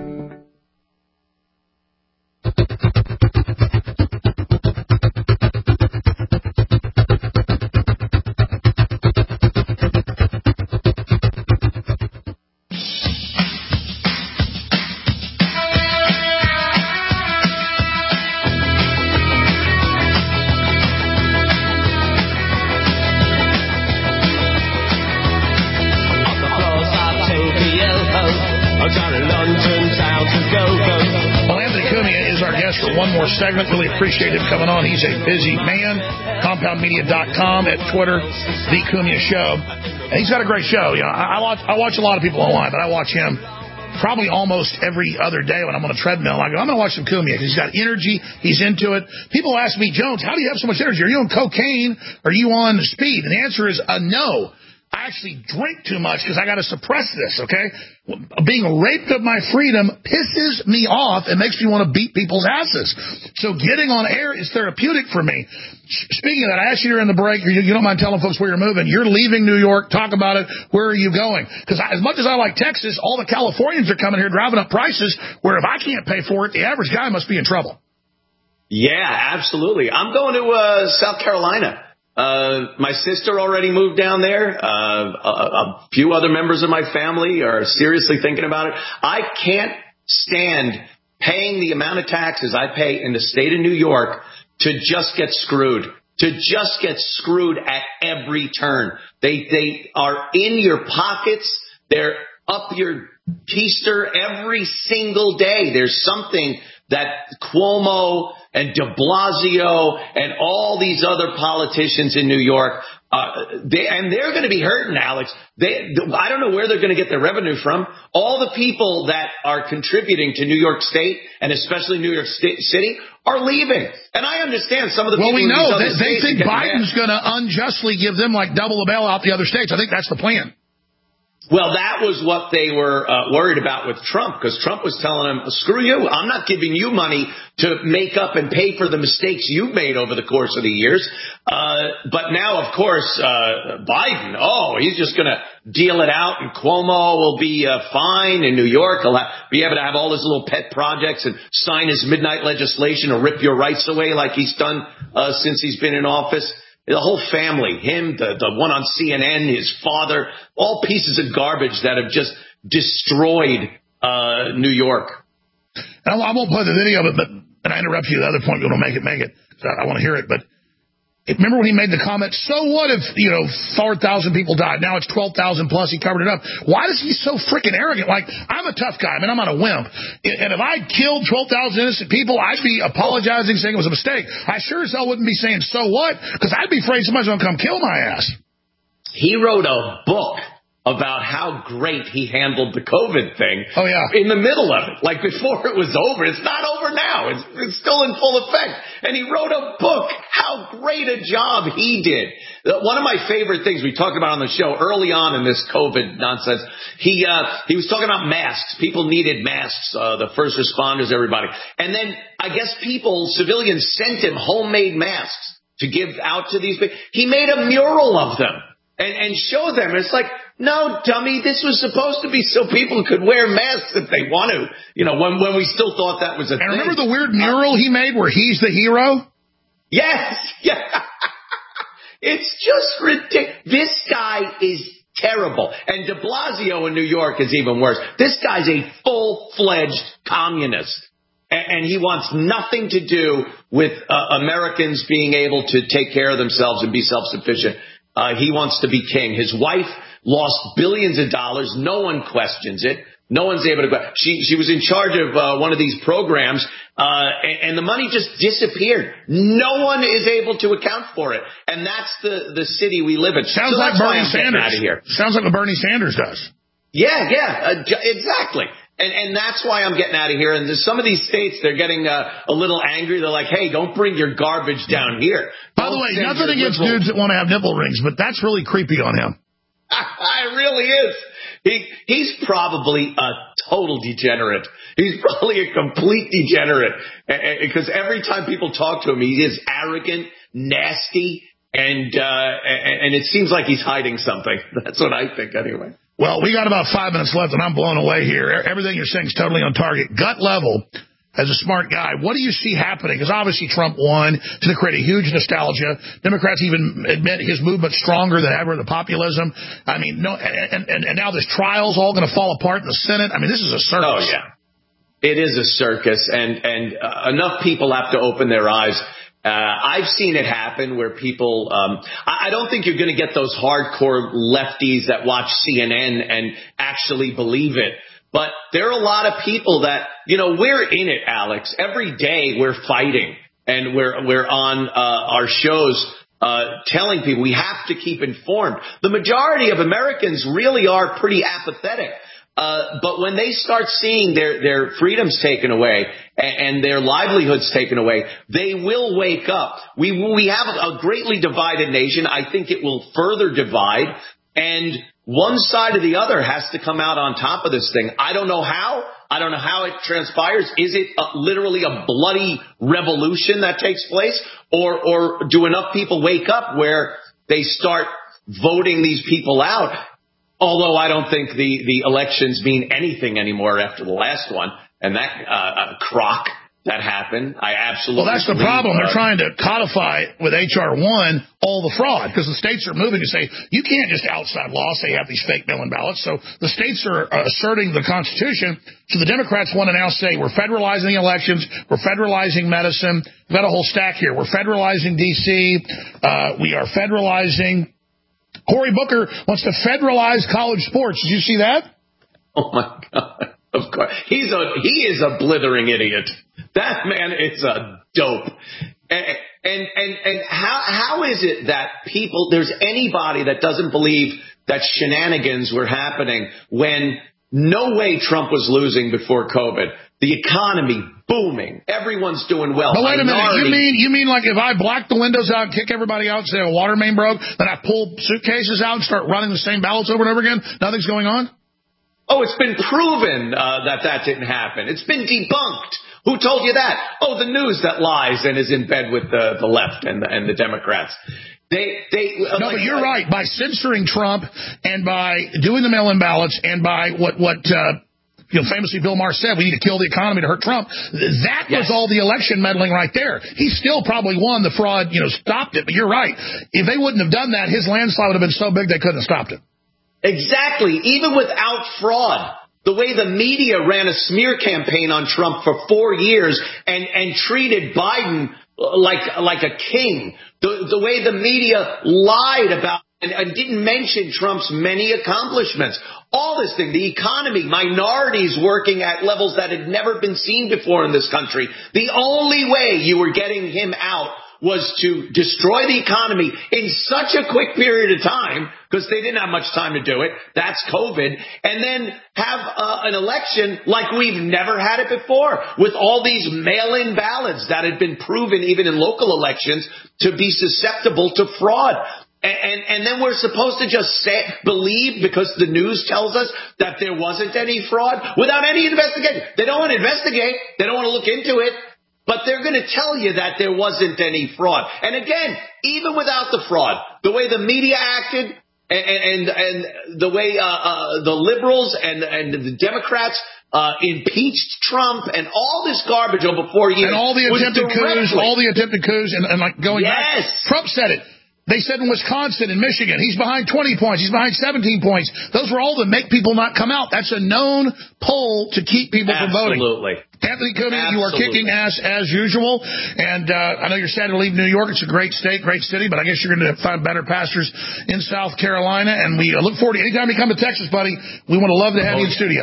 Segment. Really appreciate him coming on. He's a busy man. compound media dot com, at Twitter, The Cumia Show. And he's got a great show. You know, I, I watch I watch a lot of people online, but I watch him probably almost every other day when I'm on a treadmill. I go, I'm going to watch some Cumia because he's got energy. He's into it. People ask me, Jones, how do you have so much energy? Are you on cocaine? Are you on speed? And the answer is uh, no. I actually drink too much because I got to suppress this, okay? Being raped of my freedom pisses me off and makes me want to beat people's asses. So getting on air is therapeutic for me. Speaking of that, I asked you during the break, you, you don't mind telling folks where you're moving. You're leaving New York. Talk about it. Where are you going? Because as much as I like Texas, all the Californians are coming here driving up prices where if I can't pay for it, the average guy must be in trouble. Yeah, absolutely. I'm going to uh, South Carolina. Uh, my sister already moved down there. Uh, a, a few other members of my family are seriously thinking about it. I can't stand paying the amount of taxes I pay in the state of New York to just get screwed, to just get screwed at every turn. They, they are in your pockets. They're up your keister every single day. There's something that Cuomo and de Blasio and all these other politicians in New York, uh, they, and they're going to be hurting, Alex. They, I don't know where they're going to get their revenue from. All the people that are contributing to New York State and especially New York St- City are leaving. And I understand some of the well, people we know in these other they, they states think Biden's going to unjustly give them like double the bailout the other states. I think that's the plan. Well, that was what they were uh, worried about with Trump, because Trump was telling them, screw you, I'm not giving you money to make up and pay for the mistakes you've made over the course of the years. Uh, but now, of course, uh, Biden, oh, he's just going to deal it out, and Cuomo will be uh, fine in New York. He'll have, be able to have all his little pet projects and sign his midnight legislation or rip your rights away like he's done uh, since he's been in office. The whole family, him, the, the one on C N N, his father, all pieces of garbage that have just destroyed uh, New York. And I, I won't play the video of it, but and I interrupt you. The other point, you want to make it, make it. I, I want to hear it. But remember when he made the comment, so what if, you know, four thousand people died? Now it's twelve thousand plus. He covered it up. Why is he so freaking arrogant? Like, I'm a tough guy. I mean, I'm not a wimp. And if I killed twelve thousand innocent people, I'd be apologizing, saying it was a mistake. I sure as hell wouldn't be saying, so what? Because I'd be afraid somebody's going to come kill my ass. He wrote a book about how great he handled the COVID thing. Oh, yeah. In the middle of it. Like, before it was over. It's not over now. It's, it's still in full effect. And he wrote a book. How great a job he did. One of my favorite things we talked about on the show early on in this COVID nonsense, he uh, he was talking about masks. People needed masks, uh, the first responders, everybody. And then I guess people, civilians, sent him homemade masks to give out to these people. He made a mural of them and, and showed them. It's like, no, dummy, this was supposed to be so people could wear masks if they want to. You know, when when we still thought that was a and thing. Remember the weird mural he made where he's the hero? Yes, yeah. It's just ridiculous. This guy is terrible. And de Blasio in New York is even worse. This guy's a full-fledged communist. And he wants nothing to do with uh, Americans being able to take care of themselves and be self-sufficient. Uh, he wants to be king. His wife lost billions of dollars. No one questions it. No one's able to go. She she was in charge of uh, one of these programs, uh, and, and the money just disappeared. No one is able to account for it, and that's the the city we live in. Sounds so like Bernie Sanders. Out of here. Sounds like what Bernie Sanders does. Yeah, yeah, uh, exactly. And and that's why I'm getting out of here. And some of these states, they're getting uh, a little angry. They're like, hey, don't bring your garbage down here. By Don't the way, send nothing your against liberal- dudes that want to have nipple rings, but that's really creepy on him. It really is. He he's probably a total degenerate. He's probably a complete degenerate because every time people talk to him, he is arrogant, nasty, and uh, and it seems like he's hiding something. That's what I think, anyway. Well, we got about five minutes left, and I'm blown away here. Everything you're saying is totally on target. Gut level. As a smart guy, what do you see happening? Because obviously Trump won. It's going to create a huge nostalgia. Democrats even admit his movement's stronger than ever, the populism. I mean, no, and, and, and now this trial's all going to fall apart in the Senate. I mean, this is a circus. Oh, yeah. It is a circus, and, and uh, enough people have to open their eyes. Uh, I've seen it happen where people, um, I, I don't think you're going to get those hardcore lefties that watch C N N and actually believe it. But there are a lot of people that, you know, we're in it, Alex. Every day we're fighting, and we're we're on uh, our shows uh, telling people we have to keep informed. The majority of Americans really are pretty apathetic. Uh, but when they start seeing their, their freedoms taken away and, and their livelihoods taken away, they will wake up. We we have a greatly divided nation. I think it will further divide, and one side or the other has to come out on top of this thing. I don't know how. I don't know how it transpires. Is it a, literally a bloody revolution that takes place? Or, or do enough people wake up where they start voting these people out? Although I don't think the, the elections mean anything anymore after the last one. And that uh, uh, crock that happened, I absolutely Well, that's the believe, problem. Uh, They're trying to codify with H R one all the fraud, because the states are moving to say, you can't just outside law say you have these fake mail-in ballots. So the states are uh, asserting the Constitution. So the Democrats want to now say, we're federalizing the elections, we're federalizing medicine. We've got a whole stack here. We're federalizing D C. Uh, we are federalizing. Cory Booker wants to federalize college sports. Did you see that? Oh, my God. Of course. He's a, he is a blithering idiot. That man is a dope. And, and, and, and how, how is it that people, there's anybody that doesn't believe that shenanigans were happening when no way Trump was losing before COVID? The economy booming. Everyone's doing well. But wait a minute. Minority. You mean you mean like if I black the windows out, kick everybody out, say a water main broke, then I pull suitcases out and start running the same ballots over and over again? Nothing's going on? Oh, it's been proven uh, that that didn't happen. It's been debunked. Who told you that? Oh, the news that lies and is in bed with the, the left and the, and the Democrats. They, they. Uh, no, like, but you're right. By censoring Trump and by doing the mail-in ballots and by what what. Uh, You know, famously, Bill Maher said we need to kill the economy to hurt Trump. That yes. was all the election meddling right there. He still probably won. The fraud, you know, stopped it. But you're right. If they wouldn't have done that, his landslide would have been so big they couldn't have stopped it. Exactly. Even without fraud, the way the media ran a smear campaign on Trump for four years and, and treated Biden like like a king, the, the way the media lied about and, and didn't mention Trump's many accomplishments. All this thing, the economy, minorities working at levels that had never been seen before in this country. The only way you were getting him out was to destroy the economy in such a quick period of time, because they didn't have much time to do it. That's COVID. And then have uh, an election like we've never had it before, with all these mail-in ballots that had been proven even in local elections to be susceptible to fraud. And, and, and then we're supposed to just say, believe because the news tells us that there wasn't any fraud without any investigation. They don't want to investigate. They don't want to look into it. But they're going to tell you that there wasn't any fraud. And again, even without the fraud, the way the media acted and, and, and the way uh, uh, the liberals and, and the Democrats uh, impeached Trump and all this garbage over four years. And all the attempted coups, all the attempted coups and, and like going yes. back. Trump said it. They said in Wisconsin and Michigan, he's behind twenty points, he's behind seventeen points. Those were all to make people not come out. That's a known poll to keep people Absolutely. from voting. Absolutely. Anthony Cumia, you are kicking ass as usual. And uh, I know you're sad to leave New York. It's a great state, great city, but I guess you're going to find better pastors in South Carolina. And we look forward to anytime you come to Texas, buddy, we want to love to have oh, you in yeah. studio.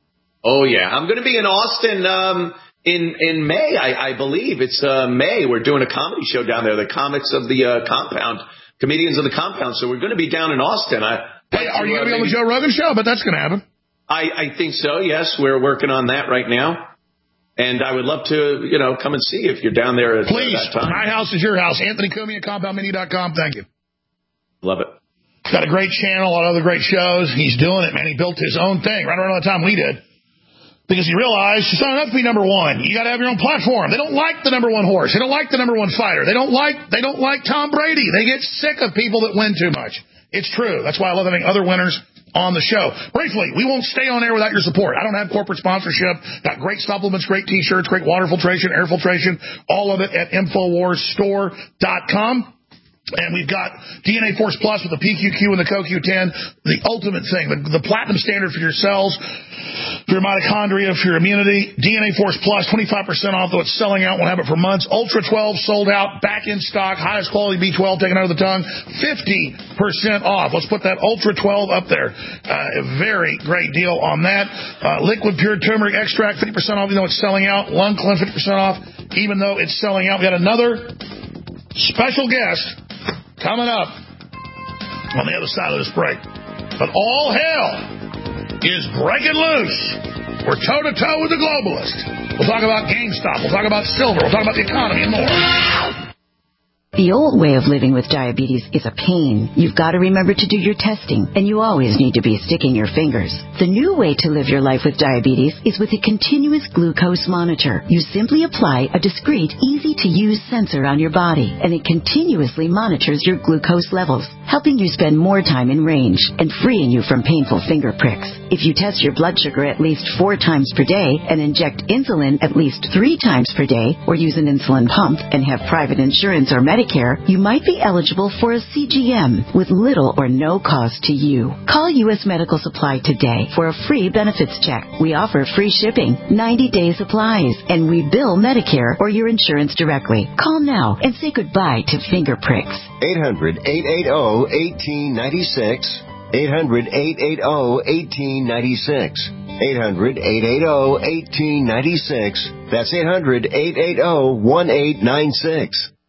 Oh, yeah. I'm going to be in Austin um, in, in May, I, I believe. It's uh, May. We're doing a comedy show down there, the Comics of the uh, Compound. Comedians of the Compound. So we're going to be down in Austin. I, hey, are you going to be on the Joe Rogan show? But that's going to happen. I, I think so. Yes, we're working on that right now. And I would love to, you know, come and see if you're down there at Please, that time. My house is your house. Anthony Cumia, compound media dot com. Thank you. Love it. Got a great channel, a lot of other great shows. He's doing it, man. He built his own thing right around the time we did. Because he realized it's not enough to be number one. You got to have your own platform. They don't like the number one horse. They don't like the number one fighter. They don't like they don't like Tom Brady. They get sick of people that win too much. It's true. That's why I love having other winners on the show. Briefly, we won't stay on air without your support. I don't have corporate sponsorship. Got great supplements, great T-shirts, great water filtration, air filtration, all of it at Infowars Store dot com. And we've got D N A Force Plus with the P Q Q and the C O Q ten, the ultimate thing, the, the platinum standard for your cells, for your mitochondria, for your immunity. D N A Force Plus, twenty-five percent off, though it's selling out. Won't have it for months. Ultra twelve sold out, back in stock, highest quality B twelve taken out of the tongue, fifty percent off. Let's put that Ultra twelve up there. Uh, a very great deal on that. Uh, liquid pure turmeric extract, fifty percent off, even though it's selling out. Lung cleanse, fifty percent off, even though it's selling out. We got another special guest coming up on the other side of this break. But all hell is breaking loose. We're toe-to-toe with the globalists. We'll talk about GameStop. We'll talk about silver. We'll talk about the economy and more. The old way of living with diabetes is a pain. You've got to remember to do your testing, and you always need to be sticking your fingers. The new way to live your life with diabetes is with a continuous glucose monitor. You simply apply a discreet, easy-to-use sensor on your body, and it continuously monitors your glucose levels, helping you spend more time in range and freeing you from painful finger pricks. If you test your blood sugar at least four times per day and inject insulin at least three times per day, or use an insulin pump and have private insurance or Medicare, you might be eligible for a C G M with little or no cost to you. Call U S Medical Supply today for a free benefits check. We offer free shipping, ninety-day supplies, and we bill Medicare or your insurance directly. Call now and say goodbye to finger pricks. eight hundred, eight eight zero, one eight nine six. eight hundred, eight eight zero, one eight nine six. eight hundred, eight eight zero, one eight nine six. That's eight hundred, eight eight zero, one eight nine six.